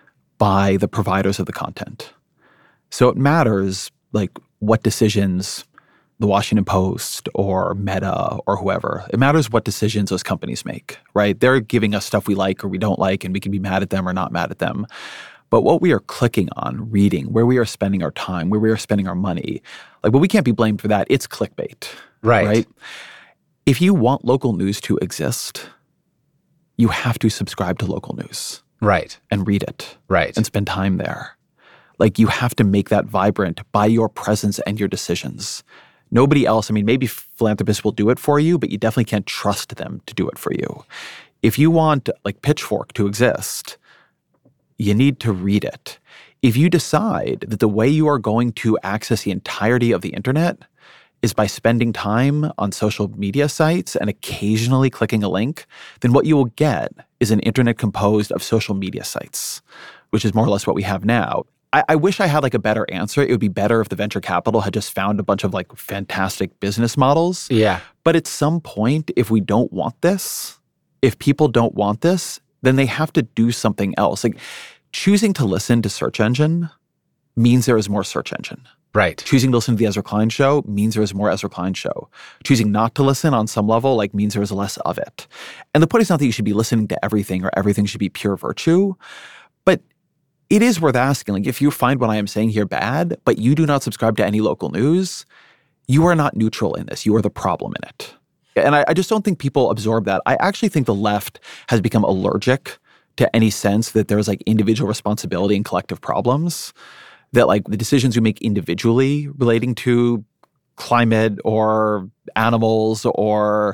by the providers of the content. So it matters, like, what decisions the Washington Post or Meta or whoever, it matters what decisions those companies make, right? They're giving us stuff we like or we don't like, and we can be mad at them or not mad at them. But what we are clicking on, reading, where we are spending our time, where we are spending our money, like, well, we can't be blamed for that. It's clickbait. Right. Right? If you want local news to exist, you have to subscribe to local news. Right. And read it. Right. And spend time there. Like, you have to make that vibrant by your presence and your decisions. Nobody else, I mean, maybe philanthropists will do it for you, but you definitely can't trust them to do it for you. If you want, like, Pitchfork to exist, you need to read it. If you decide that the way you are going to access the entirety of the internet is by spending time on social media sites and occasionally clicking a link, then what you will get is an internet composed of social media sites, which is more or less what we have now. I, I wish I had like a better answer. It would be better if the venture capital had just found a bunch of like fantastic business models. Yeah. But at some point, if we don't want this, if people don't want this, then they have to do something else. Like, choosing to listen to search engine means there is more search engine. Right. Choosing to listen to the Ezra Klein show means there is more Ezra Klein show. Choosing not to listen on some level, like, means there is less of it. And the point is not that you should be listening to everything or everything should be pure virtue, but it is worth asking, like, if you find what I am saying here bad, but you do not subscribe to any local news, you are not neutral in this. You are the problem in it. And I, I just don't think people absorb that. I actually think the left has become allergic to any sense that there's like individual responsibility and collective problems, that like the decisions we make individually relating to climate or animals or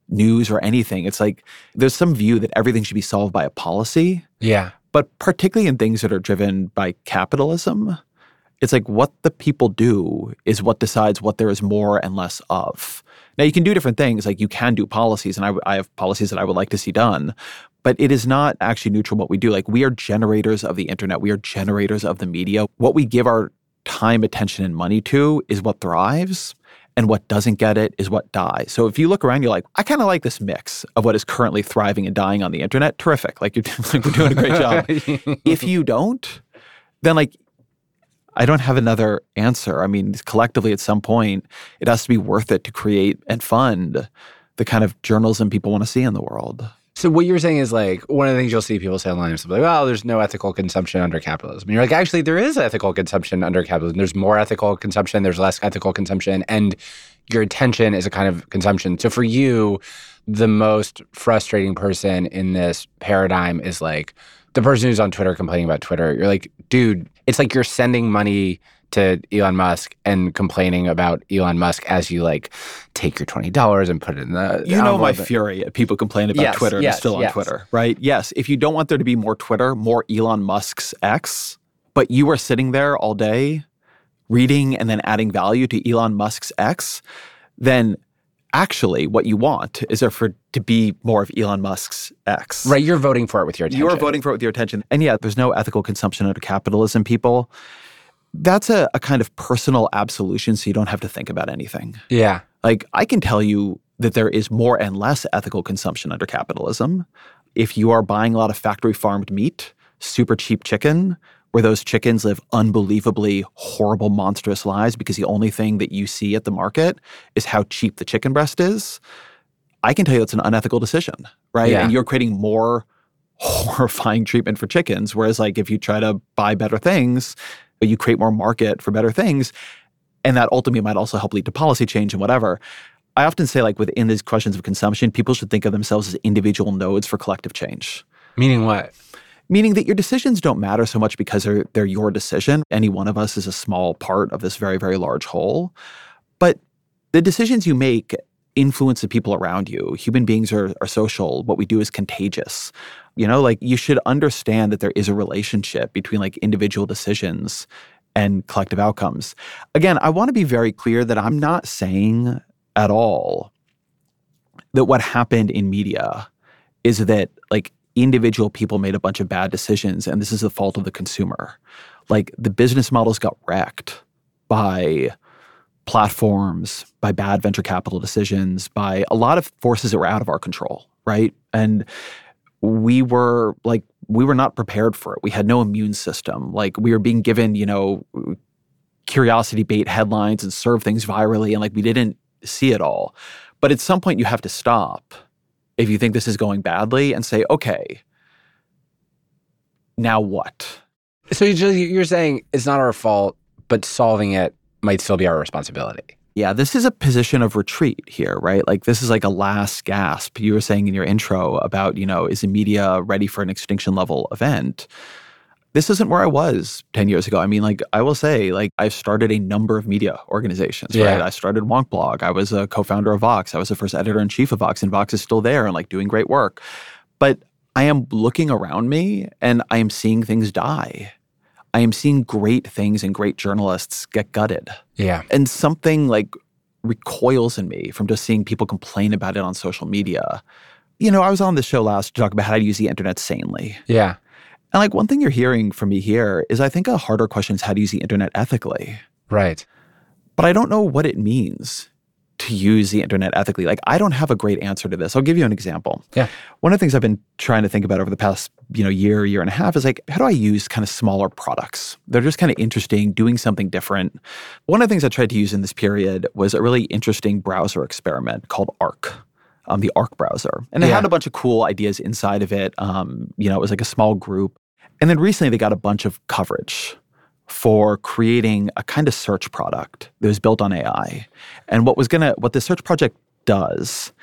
news or anything. It's like there's some view that everything should be solved by a policy. Yeah. But particularly in things that are driven by capitalism, it's like what the people do is what decides what there is more and less of. Now, you can do different things. Like you can do policies, and I, I have policies that I would like to see done. But it is not actually neutral what we do. Like we are generators of the internet. We are generators of the media. What we give our time, attention, and money to is what thrives. And what doesn't get it is what dies. So if you look around, you're like, I kind of like this mix of what is currently thriving and dying on the internet. Terrific. Like you're, like we're doing a great job. If you don't, then like, I don't have another answer. I mean, collectively at some point, it has to be worth it to create and fund the kind of journalism people want to see in the world. So what you're saying is like one of the things you'll see people say online is like, well, there's no ethical consumption under capitalism. And you're like, actually, there is ethical consumption under capitalism. There's more ethical consumption. There's less ethical consumption. And your attention is a kind of consumption. So for you, the most frustrating person in this paradigm is like the person who's on Twitter complaining about Twitter. You're like, dude, it's like you're sending money to Elon Musk and complaining about Elon Musk as you like take your twenty dollars and put it in the You know my fury at people complaining about yes, Twitter yes, and still on yes. Twitter, right? Yes, if you don't want there to be more Twitter, more Elon Musk's X, but you are sitting there all day reading and then adding value to Elon Musk's X, then actually what you want is there for to be more of Elon Musk's X. Right, you're voting for it with your attention. You're voting for it with your attention. And yeah, there's no ethical consumption under capitalism, people. That's a, a kind of personal absolution, so you don't have to think about anything. Yeah. Like, I can tell you that there is more and less ethical consumption under capitalism. If you are buying a lot of factory farmed meat, super cheap chicken, where those chickens live unbelievably horrible, monstrous lives because the only thing that you see at the market is how cheap the chicken breast is, I can tell you that's an unethical decision, right? Yeah. And you're creating more horrifying treatment for chickens. Whereas, like, if you try to buy better things, you create more market for better things, and that ultimately might also help lead to policy change and whatever. I often say, like, within these questions of consumption, people should think of themselves as individual nodes for collective change. Meaning what? Meaning that your decisions don't matter so much because they're, they're your decision. Any one of us is a small part of this very, very large whole. But the decisions you make influence the people around you. Human beings are, are social. What we do is contagious. You know, like you should understand that there is a relationship between like individual decisions and collective outcomes. Again, I want to be very clear that I'm not saying at all that what happened in media is that like individual people made a bunch of bad decisions and this is the fault of the consumer. Like the business models got wrecked by platforms, by bad venture capital decisions, by a lot of forces that were out of our control, right? And we were like, we were not prepared for it. We had no immune system. Like we were being given, you know, curiosity bait headlines and serve things virally, and like we didn't see it all. But at some point you have to stop if you think this is going badly and say, okay, now what? So you're saying it's not our fault, but solving it might still be our responsibility. Yeah, this is a position of retreat here, right? Like this is like a last gasp. You were saying in your intro about, you know, is the media ready for an extinction level event? This isn't where I was ten years ago. I mean, like I will say, like I've started a number of media organizations, yeah. right? I started Wonk Blog. I was a co-founder of Vox. I was the first editor-in-chief of Vox, and Vox is still there and like doing great work. But I am looking around me and I am seeing things die. I am seeing great things and great journalists get gutted. Yeah. And something like recoils in me from just seeing people complain about it on social media. You know, I was on this show last to talk about how to use the internet sanely. Yeah. And like one thing you're hearing from me here is I think a harder question is how to use the internet ethically. Right. But I don't know what it means to use the internet ethically. Like I don't have a great answer to this. I'll give you an example. Yeah. One of the things I've been trying to think about over the past, you know, year, year and a half is like, how do I use kind of smaller products? They're just kind of interesting, doing something different. One of the things I tried to use in this period was a really interesting browser experiment called Arc. Um, the Arc browser. And it yeah. had a bunch of cool ideas inside of it. Um, you know, it was like a small group. And then recently they got a bunch of coverage for creating a kind of search product that was built on A I. And what was gonna, what the search project does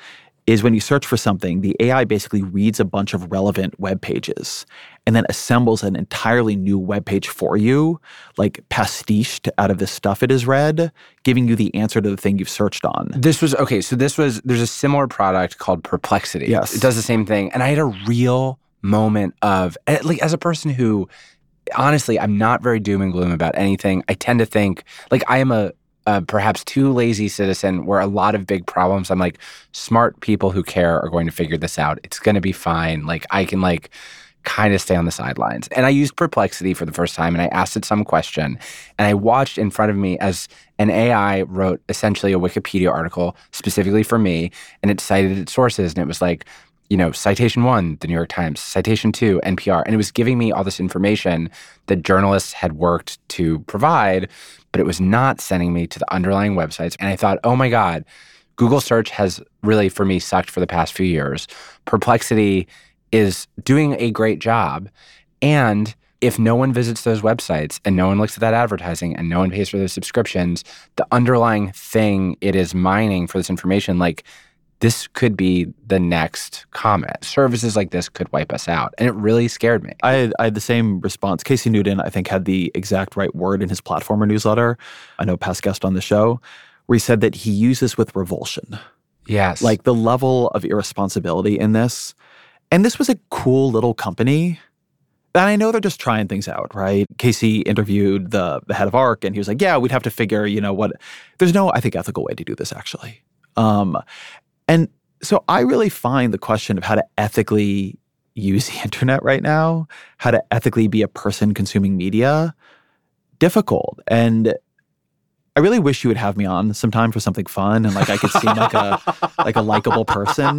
is when you search for something, the A I basically reads a bunch of relevant web pages and then assembles an entirely new web page for you, like pastiched out of the stuff it has read, giving you the answer to the thing you've searched on. This was, okay, so this was, there's a similar product called Perplexity. Yes. It does the same thing. And I had a real moment of, like, as a person who, honestly, I'm not very doom and gloom about anything. I tend to think, like, I am a, a perhaps too lazy citizen where a lot of big problems, I'm like, smart people who care are going to figure this out. It's going to be fine. Like, I can, like, kind of stay on the sidelines. And I used Perplexity for the first time, and I asked it some question, and I watched in front of me as an A I wrote essentially a Wikipedia article specifically for me, and it cited its sources, and it was like, you know, citation one, the New York Times, citation two, N P R. And it was giving me all this information that journalists had worked to provide, but it was not sending me to the underlying websites. And I thought, oh my God, Google search has really, for me, sucked for the past few years. Perplexity is doing a great job. And if no one visits those websites and no one looks at that advertising and no one pays for those subscriptions, the underlying thing it is mining for this information, like, this could be the next Comet. Services like this could wipe us out. And it really scared me. I had, I had the same response. Casey Newton, I think, had the exact right word in his Platformer newsletter. I know, past guest on the show, where he said that he used this with revulsion. Yes. Like, the level of irresponsibility in this. And this was a cool little company. And I know they're just trying things out, right? Casey interviewed the, the head of ARK, and he was like, yeah, we'd have to figure, you know, what. There's no, I think, ethical way to do this, actually. Um, and so I really find the question of how to ethically use the internet right now, how to ethically be a person consuming media, difficult. And I really wish you would have me on sometime for something fun, and like I could seem like a like a likable person.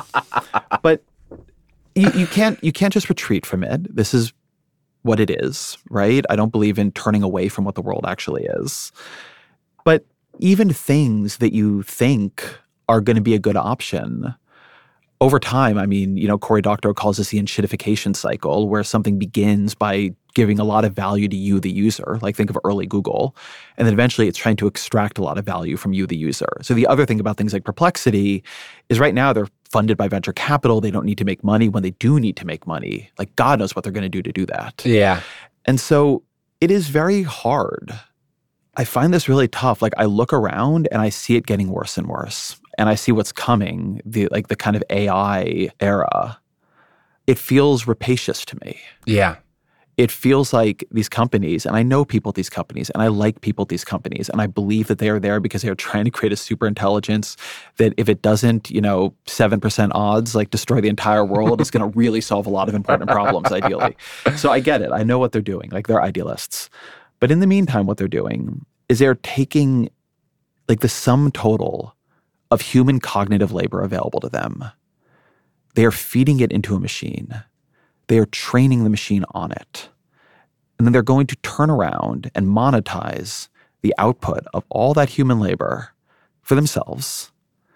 But you, you can't you can't just retreat from it. This is what it is, right? I don't believe in turning away from what the world actually is. But even things that you think are going to be a good option, over time, I mean, you know, Cory Doctorow calls this the enshittification cycle, where something begins by giving a lot of value to you, the user. Like, think of early Google. And then eventually it's trying to extract a lot of value from you, the user. So the other thing about things like Perplexity is right now they're funded by venture capital. They don't need to make money. When they do need to make money, like, God knows what they're going to do to do that. Yeah. And so it is very hard. I find this really tough. Like, I look around and I see it getting worse and worse. And I see what's coming, the like the kind of A I era. It feels rapacious to me. Yeah. It feels like these companies, and I know people at these companies, and I like people at these companies, and I believe that they are there because they are trying to create a super intelligence that, if it doesn't, you know, seven percent odds, like, destroy the entire world, it's going to really solve a lot of important problems, ideally. So I get it. I know what they're doing. Like, they're idealists. But in the meantime, what they're doing is they're taking, like, the sum total of human cognitive labor available to them. They are feeding it into a machine. They are training the machine on it. And then they're going to turn around and monetize the output of all that human labor for themselves.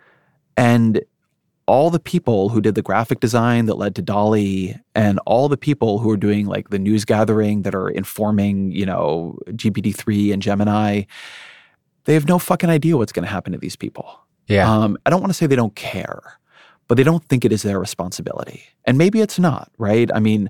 And all the people who did the graphic design that led to DALL-E, and all the people who are doing, like, the news gathering that are informing, you know, G P T three and Gemini, they have no fucking idea what's going to happen to these people. Yeah. Um, I don't want to say they don't care, but they don't think it is their responsibility. And maybe it's not, right? I mean,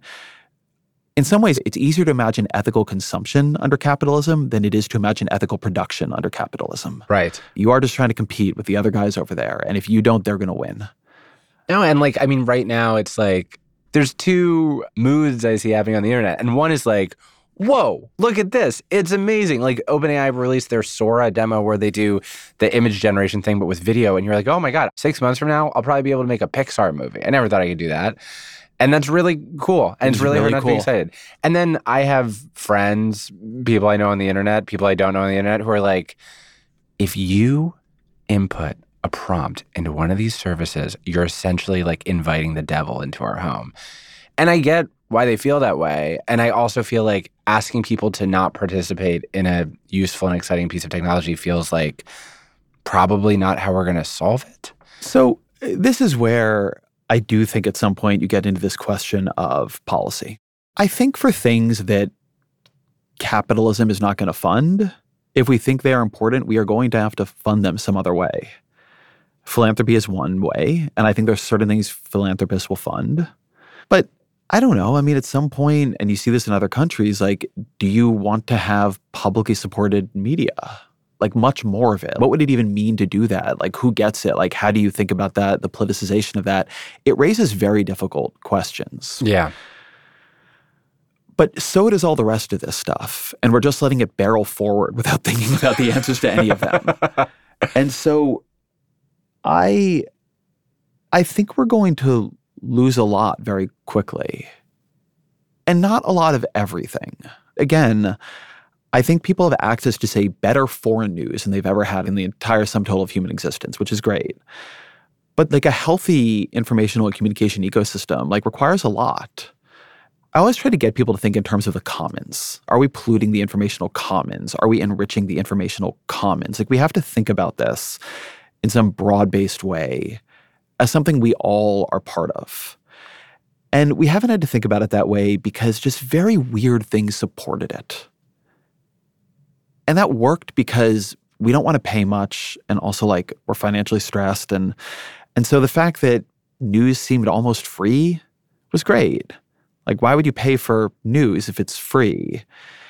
in some ways, it's easier to imagine ethical consumption under capitalism than it is to imagine ethical production under capitalism. Right. You are just trying to compete with the other guys over there. And if you don't, they're going to win. No, and, like, I mean, right now it's like there's two moods I see happening on the internet. And one is like, whoa, look at this. It's amazing. Like, OpenAI released their Sora demo where they do the image generation thing, but with video. And you're like, oh my God, six months from now, I'll probably be able to make a Pixar movie. I never thought I could do that. And that's really cool. And it's, it's really, really hard not to be excited. And then I have friends, people I know on the internet, people I don't know on the internet, who are like, if you input a prompt into one of these services, you're essentially, like, inviting the devil into our home. And I get why they feel that way. And I also feel like asking people to not participate in a useful and exciting piece of technology feels like probably not how we're going to solve it. So this is where I do think at some point you get into this question of policy. I think for things that capitalism is not going to fund, if we think they are important, we are going to have to fund them some other way. Philanthropy is one way, and I think there's certain things philanthropists will fund. But I don't know. I mean, at some point, and you see this in other countries, like, do you want to have publicly supported media? Like, much more of it. What would it even mean to do that? Like, who gets it? Like, how do you think about that, the politicization of that? It raises very difficult questions. Yeah. But so does all the rest of this stuff. And we're just letting it barrel forward without thinking about the answers to any of them. And so I, I think we're going to lose a lot very quickly. And not a lot of everything. Again, I think people have access to, say, better foreign news than they've ever had in the entire sum total of human existence, which is great. But like a healthy informational and communication ecosystem like requires a lot. I always try to get people to think in terms of the commons. Are we polluting the informational commons? Are we enriching the informational commons? Like, we have to think about this in some broad-based way as something we all are part of. And we haven't had to think about it that way because just very weird things supported it. And that worked because we don't want to pay much, and also, like, we're financially stressed. And and so the fact that news seemed almost free was great. Like, why would you pay for news if it's free?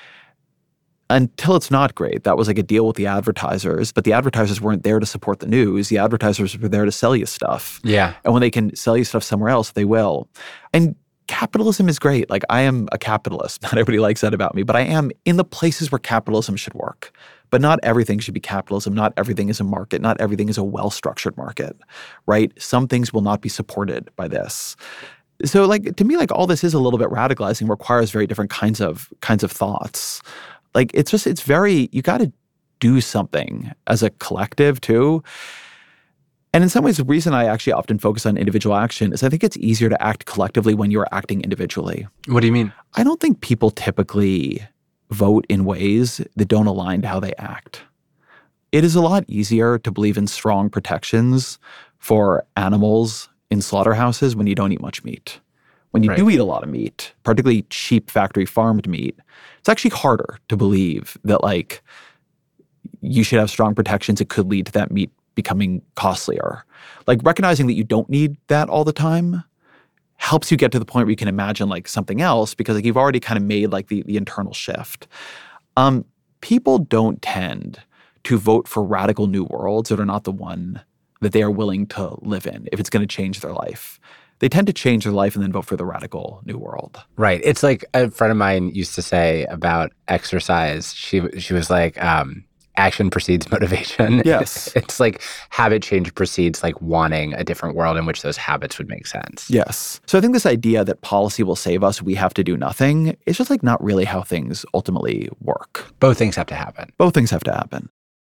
Until it's not great. That was like a deal with the advertisers, but the advertisers weren't there to support the news. The advertisers were there to sell you stuff. Yeah. And when they can sell you stuff somewhere else, they will. And capitalism is great. Like, I am a capitalist. Not everybody likes that about me, but I am in the places where capitalism should work. But not everything should be capitalism. Not everything is a market. Not everything is a well-structured market, right? Some things will not be supported by this. So, like, to me, like, all this is a little bit radicalizing, requires very different kinds of kinds of thoughts. Like, it's just, it's very, you got to do something as a collective too. And in some ways, the reason I actually often focus on individual action is I think it's easier to act collectively when you're acting individually. What do you mean? I don't think people typically vote in ways that don't align to how they act. It is a lot easier to believe in strong protections for animals in slaughterhouses when you don't eat much meat. When you Right. do eat a lot of meat, particularly cheap factory farmed meat, it's actually harder to believe that, like, you should have strong protections. It could lead to that meat becoming costlier. Like, recognizing that you don't need that all the time helps you get to the point where you can imagine, like, something else, because, like, you've already kind of made, like, the, the internal shift. Um, people don't tend to vote for radical new worlds that are not the one that they are willing to live in if it's going to change their life. They tend to change their life and then vote for the radical new world. Right. It's like a friend of mine used to say about exercise. She she was like, um, action precedes motivation. Yes. It's like habit change precedes like wanting a different world in which those habits would make sense. Yes. So I think this idea that policy will save us, we have to do nothing, is just like not really how things ultimately work. Both things have to happen. Both things have to happen.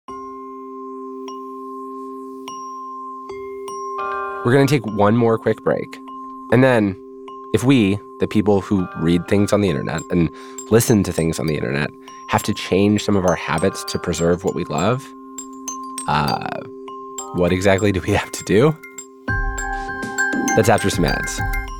We're going to take one more quick break. And then, if we, the people who read things on the internet and listen to things on the internet, have to change some of our habits to preserve what we love, uh, what exactly do we have to do? That's after some ads.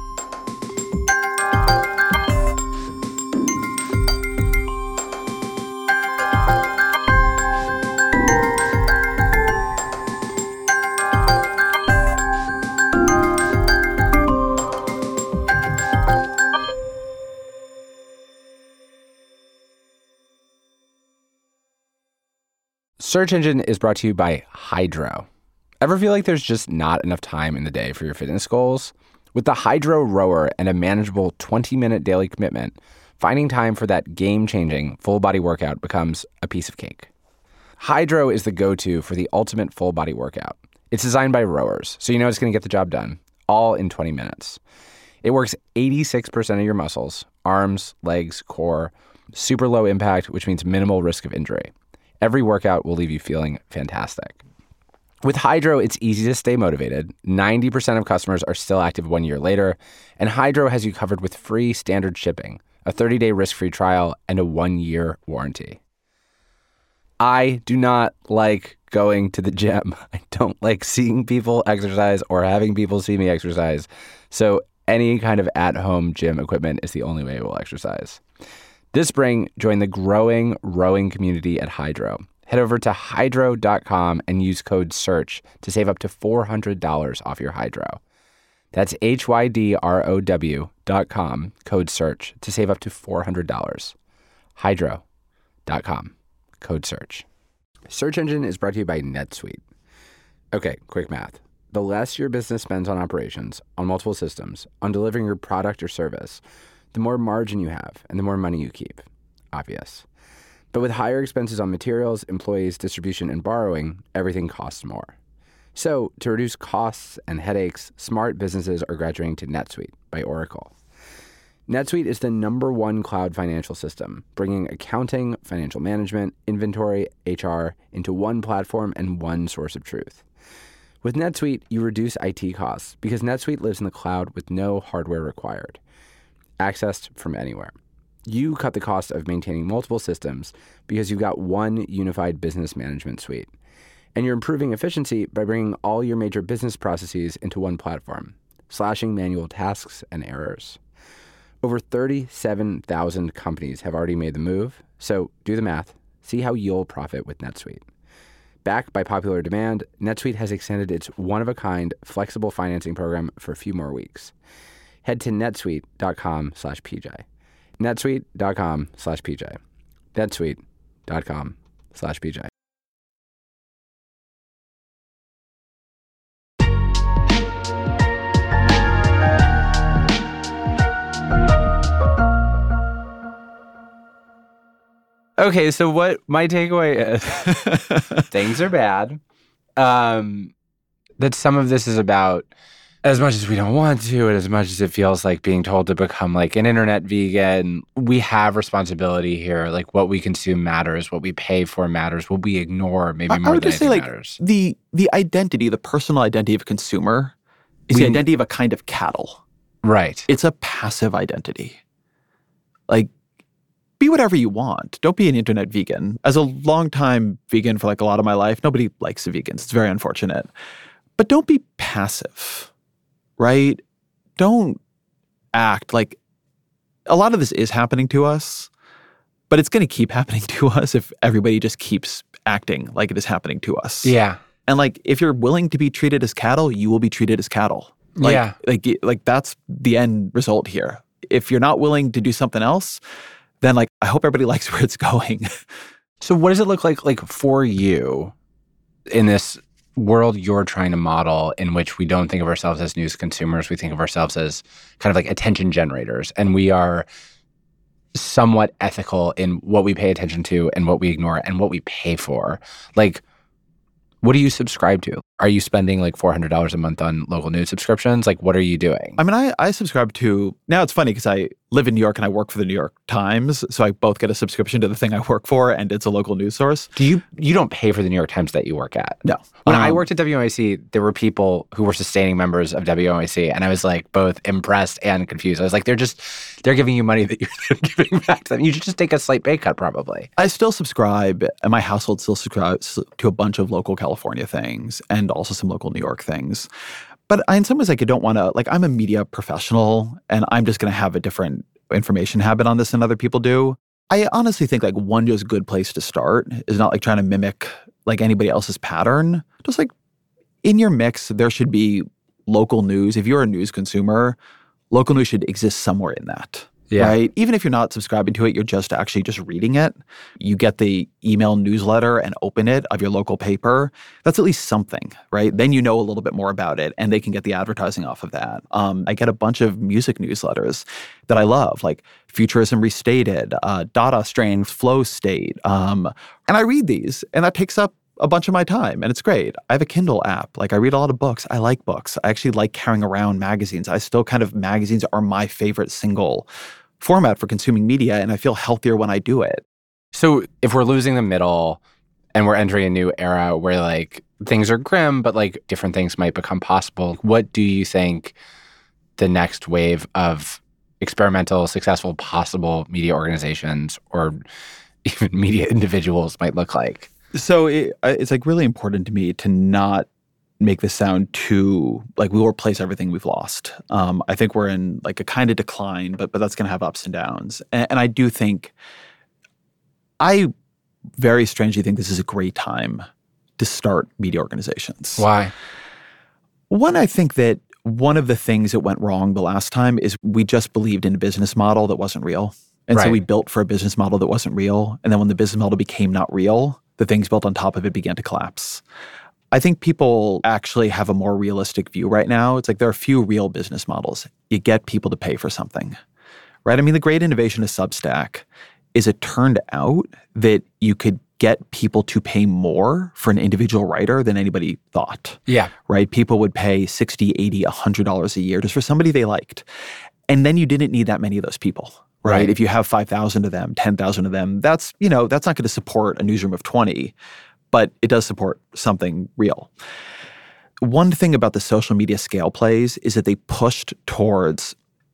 Search Engine is brought to you by Hydrow. Ever feel like there's just not enough time in the day for your fitness goals? With the Hydrow rower and a manageable twenty-minute daily commitment, finding time for that game-changing full-body workout becomes a piece of cake. Hydrow is the go-to for the ultimate full-body workout. It's designed by rowers, so you know it's going to get the job done, all in twenty minutes. It works eighty-six percent of your muscles, arms, legs, core, super low impact, which means minimal risk of injury. Every workout will leave you feeling fantastic. With Hydrow, it's easy to stay motivated. ninety percent of customers are still active one year later, and Hydrow has you covered with free standard shipping, a thirty-day risk-free trial, and a one-year warranty. I do not like going to the gym. I don't like seeing people exercise or having people see me exercise. So any kind of at-home gym equipment is the only way I will exercise. This spring, join the growing rowing community at Hydrow. Head over to hydro dot com and use code SEARCH to save up to four hundred dollars off your Hydro. That's H Y D R O W dot com, code SEARCH, to save up to four hundred dollars. hydro dot com, code SEARCH. Search Engine is brought to you by NetSuite. Okay, quick math. The less your business spends on operations, on multiple systems, on delivering your product or service, the more margin you have and the more money you keep. Obvious. But with higher expenses on materials, employees, distribution, and borrowing, everything costs more. So, to reduce costs and headaches, smart businesses are graduating to NetSuite by Oracle. NetSuite is the number one cloud financial system, bringing accounting, financial management, inventory, H R into one platform and one source of truth. With NetSuite, you reduce I T costs because NetSuite lives in the cloud with no hardware required, accessed from anywhere. You cut the cost of maintaining multiple systems because you've got one unified business management suite. And you're improving efficiency by bringing all your major business processes into one platform, slashing manual tasks and errors. Over thirty-seven thousand companies have already made the move, so do the math. See how you'll profit with NetSuite. Backed by popular demand, NetSuite has extended its one-of-a-kind flexible financing program for a few more weeks. Head to netsuite dot com slash P J. netsuite dot com slash P J. netsuite dot com slash P J. Okay, so what my takeaway is, things are bad. Um, that some of this is about, as much as we don't want to, and as much as it feels like being told to become like an internet vegan, we have responsibility here. Like what we consume matters, what we pay for matters, what we ignore maybe I, more I would than just say, anything like, matters. The, the identity, the personal identity of a consumer is We- the identity of a kind of cattle. Right. It's a passive identity. Like, be whatever you want. Don't be an internet vegan. As a longtime vegan for like a lot of my life, nobody likes the vegans. It's very unfortunate. But don't be passive, right? Don't act like a lot of this is happening to us, but it's going to keep happening to us if everybody just keeps acting like it is happening to us. Yeah. And like, if you're willing to be treated as cattle, you will be treated as cattle. Like, Yeah. Like, like that's the end result here. If you're not willing to do something else, then like, I hope everybody likes where it's going. So what does it look like, like for you in this world you're trying to model, in which we don't think of ourselves as news consumers, we think of ourselves as kind of like attention generators, and we are somewhat ethical in what we pay attention to and what we ignore and what we pay for. Like, what do you subscribe to? Are you spending like four hundred dollars a month on local news subscriptions? Like, what are you doing? I mean, I, I subscribe to, now it's funny because I live in New York and I work for the New York Times. So I both get a subscription to the thing I work for and it's a local news source. Do you, you don't pay for the New York Times that you work at? No. When Um, I worked at W N Y C, there were people who were sustaining members of W N Y C, and I was like both impressed and confused. I was like, they're just, they're giving you money that you're then giving back to them. You should just take a slight pay cut, probably. I still subscribe, and my household still subscribes to a bunch of local California things and also some local New York things. But I, in some ways, like, I don't want to, like, I'm a media professional, and I'm just going to have a different information habit on this than other people do. I honestly think, like, one just good place to start is not, like, trying to mimic, like, anybody else's pattern. Just, like, in your mix, there should be local news. If you're a news consumer, local news should exist somewhere in that. Yeah. Right? Even if you're not subscribing to it, you're just actually just reading it. You get the email newsletter and open it of your local paper. That's at least something, right? Then you know a little bit more about it, and they can get the advertising off of that. Um, I get a bunch of music newsletters that I love, like Futurism Restated, uh, Dada Strain, Flow State. Um, and I read these, and that takes up a bunch of my time, and it's great. I have a Kindle app. Like, I read a lot of books. I like books. I actually like carrying around magazines. I still kind of, magazines are my favorite single format for consuming media, and I feel healthier when I do it. So if we're losing the middle and we're entering a new era where, like, things are grim, but, like, different things might become possible, what do you think the next wave of experimental, successful, possible media organizations or even media individuals might look like? So it, it's like really important to me to not make this sound too like we'll replace everything we've lost. Um, I think we're in like a kind of decline, but but that's going to have ups and downs. And, and I do think I very strangely think this is a great time to start media organizations. Why? One, I think that one of the things that went wrong the last time is we just believed in a business model that wasn't real. And Right. so we built for a business model that wasn't real. And then when the business model became not real, the things built on top of it began to collapse. I think people actually have a more realistic view right now. It's like there are a few real business models. You get people to pay for something, right? I mean, the great innovation of Substack is it turned out that you could get people to pay more for an individual writer than anybody thought. Yeah. Right? People would pay sixty, eighty, one hundred dollars a year just for somebody they liked. And then you didn't need that many of those people, right? Right. If you have five thousand of them, ten thousand of them, that's, you know, that's not going to support a newsroom of twenty, but it does support something real. One thing about the social media scale plays is that they pushed towards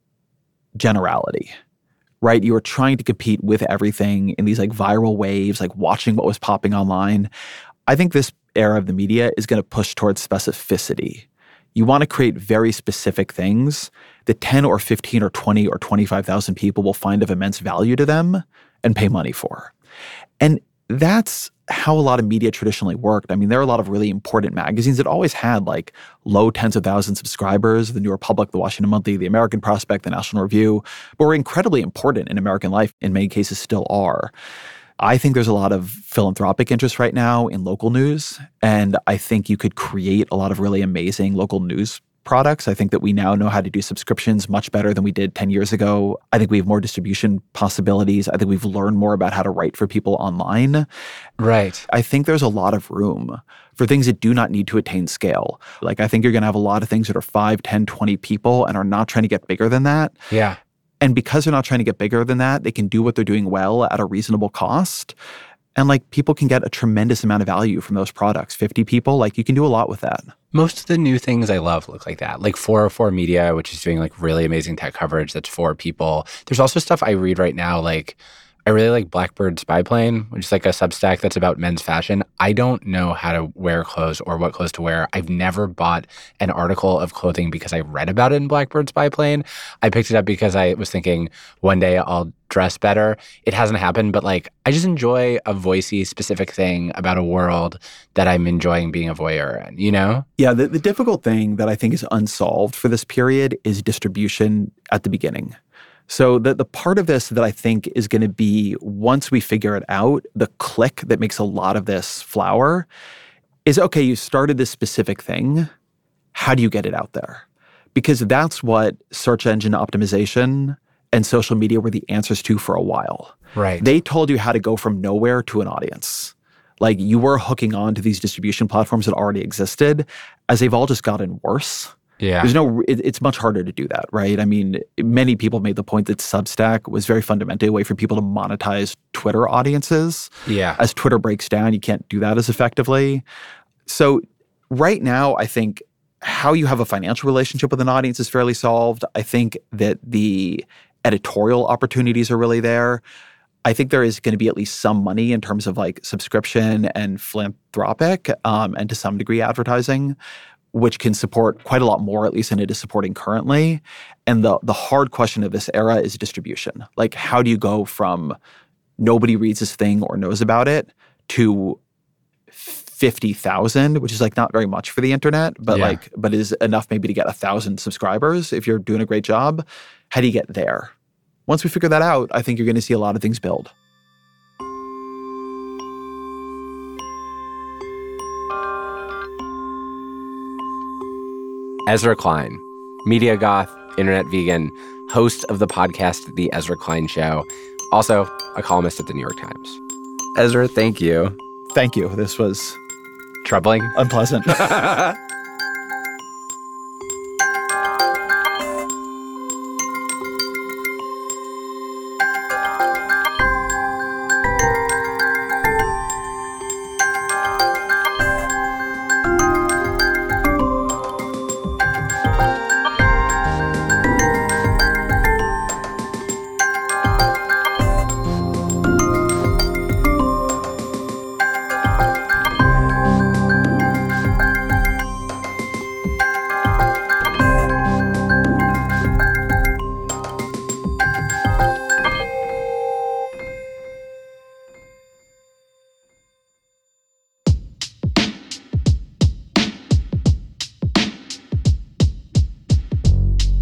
generality. Right? You were trying to compete with everything in these like viral waves, like watching what was popping online. I think this era of the media is going to push towards specificity. You want to create very specific things that ten or fifteen or twenty or twenty-five thousand people will find of immense value to them and pay money for. And that's how a lot of media traditionally worked. I mean, there are a lot of really important magazines that always had like low tens of thousands of subscribers, the New Republic, the Washington Monthly, the American Prospect, the National Review, but were incredibly important in American life, in many cases still are. I think there's a lot of philanthropic interest right now in local news, and I think you could create a lot of really amazing local news products. I think that we now know how to do subscriptions much better than we did ten years ago. I think we have more distribution possibilities. I think we've learned more about how to write for people online. Right. I think there's a lot of room for things that do not need to attain scale. Like, I think you're going to have a lot of things that are five, ten, twenty people and are not trying to get bigger than that. Yeah. And because they're not trying to get bigger than that, they can do what they're doing well at a reasonable cost. And like people can get a tremendous amount of value from those products. fifty people, like you can do a lot with that. Most of the new things I love look like that. Like four oh four Media, which is doing like really amazing tech coverage that's for people. There's also stuff I read right now, like I really like Blackbird Spy Plane, which is like a Substack that's about men's fashion. I don't know how to wear clothes or what clothes to wear. I've never bought an article of clothing because I read about it in Blackbird Spy Plane. I picked it up because I was thinking one day I'll dress better. It hasn't happened, but like I just enjoy a voicey specific thing about a world that I'm enjoying being a voyeur in, you know? Yeah, the, the difficult thing that I think is unsolved for this period is distribution at the beginning. So the, the part of this that I think is going to be, once we figure it out, the click that makes a lot of this flower is, okay, you started this specific thing. How do you get it out there? Because that's what search engine optimization and social media were the answers to for a while. Right. They told you how to go from nowhere to an audience. Like you were hooking on to these distribution platforms that already existed, as they've all just gotten worse. Yeah. There's no, it, it's much harder to do that, right? I mean, many people made the point that Substack was very fundamentally a way for people to monetize Twitter audiences. Yeah. As Twitter breaks down, you can't do that as effectively. So right now, I think how you have a financial relationship with an audience is fairly solved. I think that the editorial opportunities are really there. I think there is going to be at least some money in terms of like subscription and philanthropic um, and to some degree advertising, which can support quite a lot more, at least than it is supporting currently. And the the hard question of this era is distribution. Like, how do you go from nobody reads this thing or knows about it to fifty thousand, which is like not very much for the internet, but Yeah. like, but is enough maybe to get a thousand subscribers if you're doing a great job. How do you get there? Once we figure that out, I think you're going to see a lot of things build. Ezra Klein, media goth, internet vegan, host of the podcast The Ezra Klein Show, also a columnist at the New York Times. Ezra, thank you. Thank you. This was Troubling? unpleasant.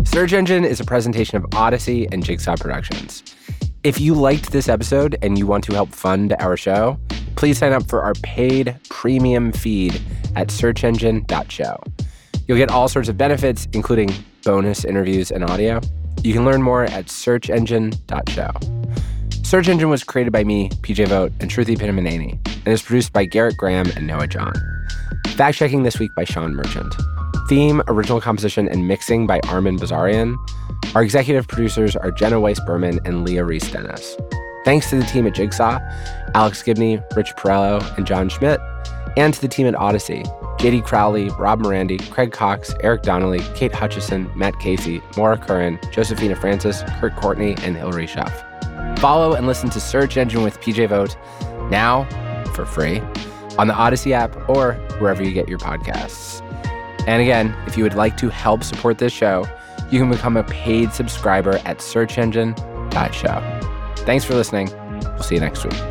Search Engine is a presentation of Odyssey and Jigsaw Productions. If you liked this episode and you want to help fund our show, please sign up for our paid premium feed at search engine dot show. You'll get all sorts of benefits, including bonus interviews and audio. You can learn more at search engine dot show. Search Engine was created by me, P J Vogt, and Shruti Pinnamaneni, and is produced by Garrett Graham and Noah John. Fact-checking this week by Sean Merchant. Theme, original composition, and mixing by Armin Bazarian. Our executive producers are Jenna Weiss-Berman and Leah Reese-Dennis. Thanks to the team at Jigsaw, Alex Gibney, Rich Perello, and John Schmidt, and to the team at Odyssey, J D Crowley, Rob Morandi, Craig Cox, Eric Donnelly, Kate Hutchison, Matt Casey, Maura Curran, Josephina Francis, Kurt Courtney, and Hillary Schuff. Follow and listen to Search Engine with P J Vogt now for free on the Odyssey app or wherever you get your podcasts. And again, if you would like to help support this show, you can become a paid subscriber at search engine dot show. Thanks for listening. We'll see you next week.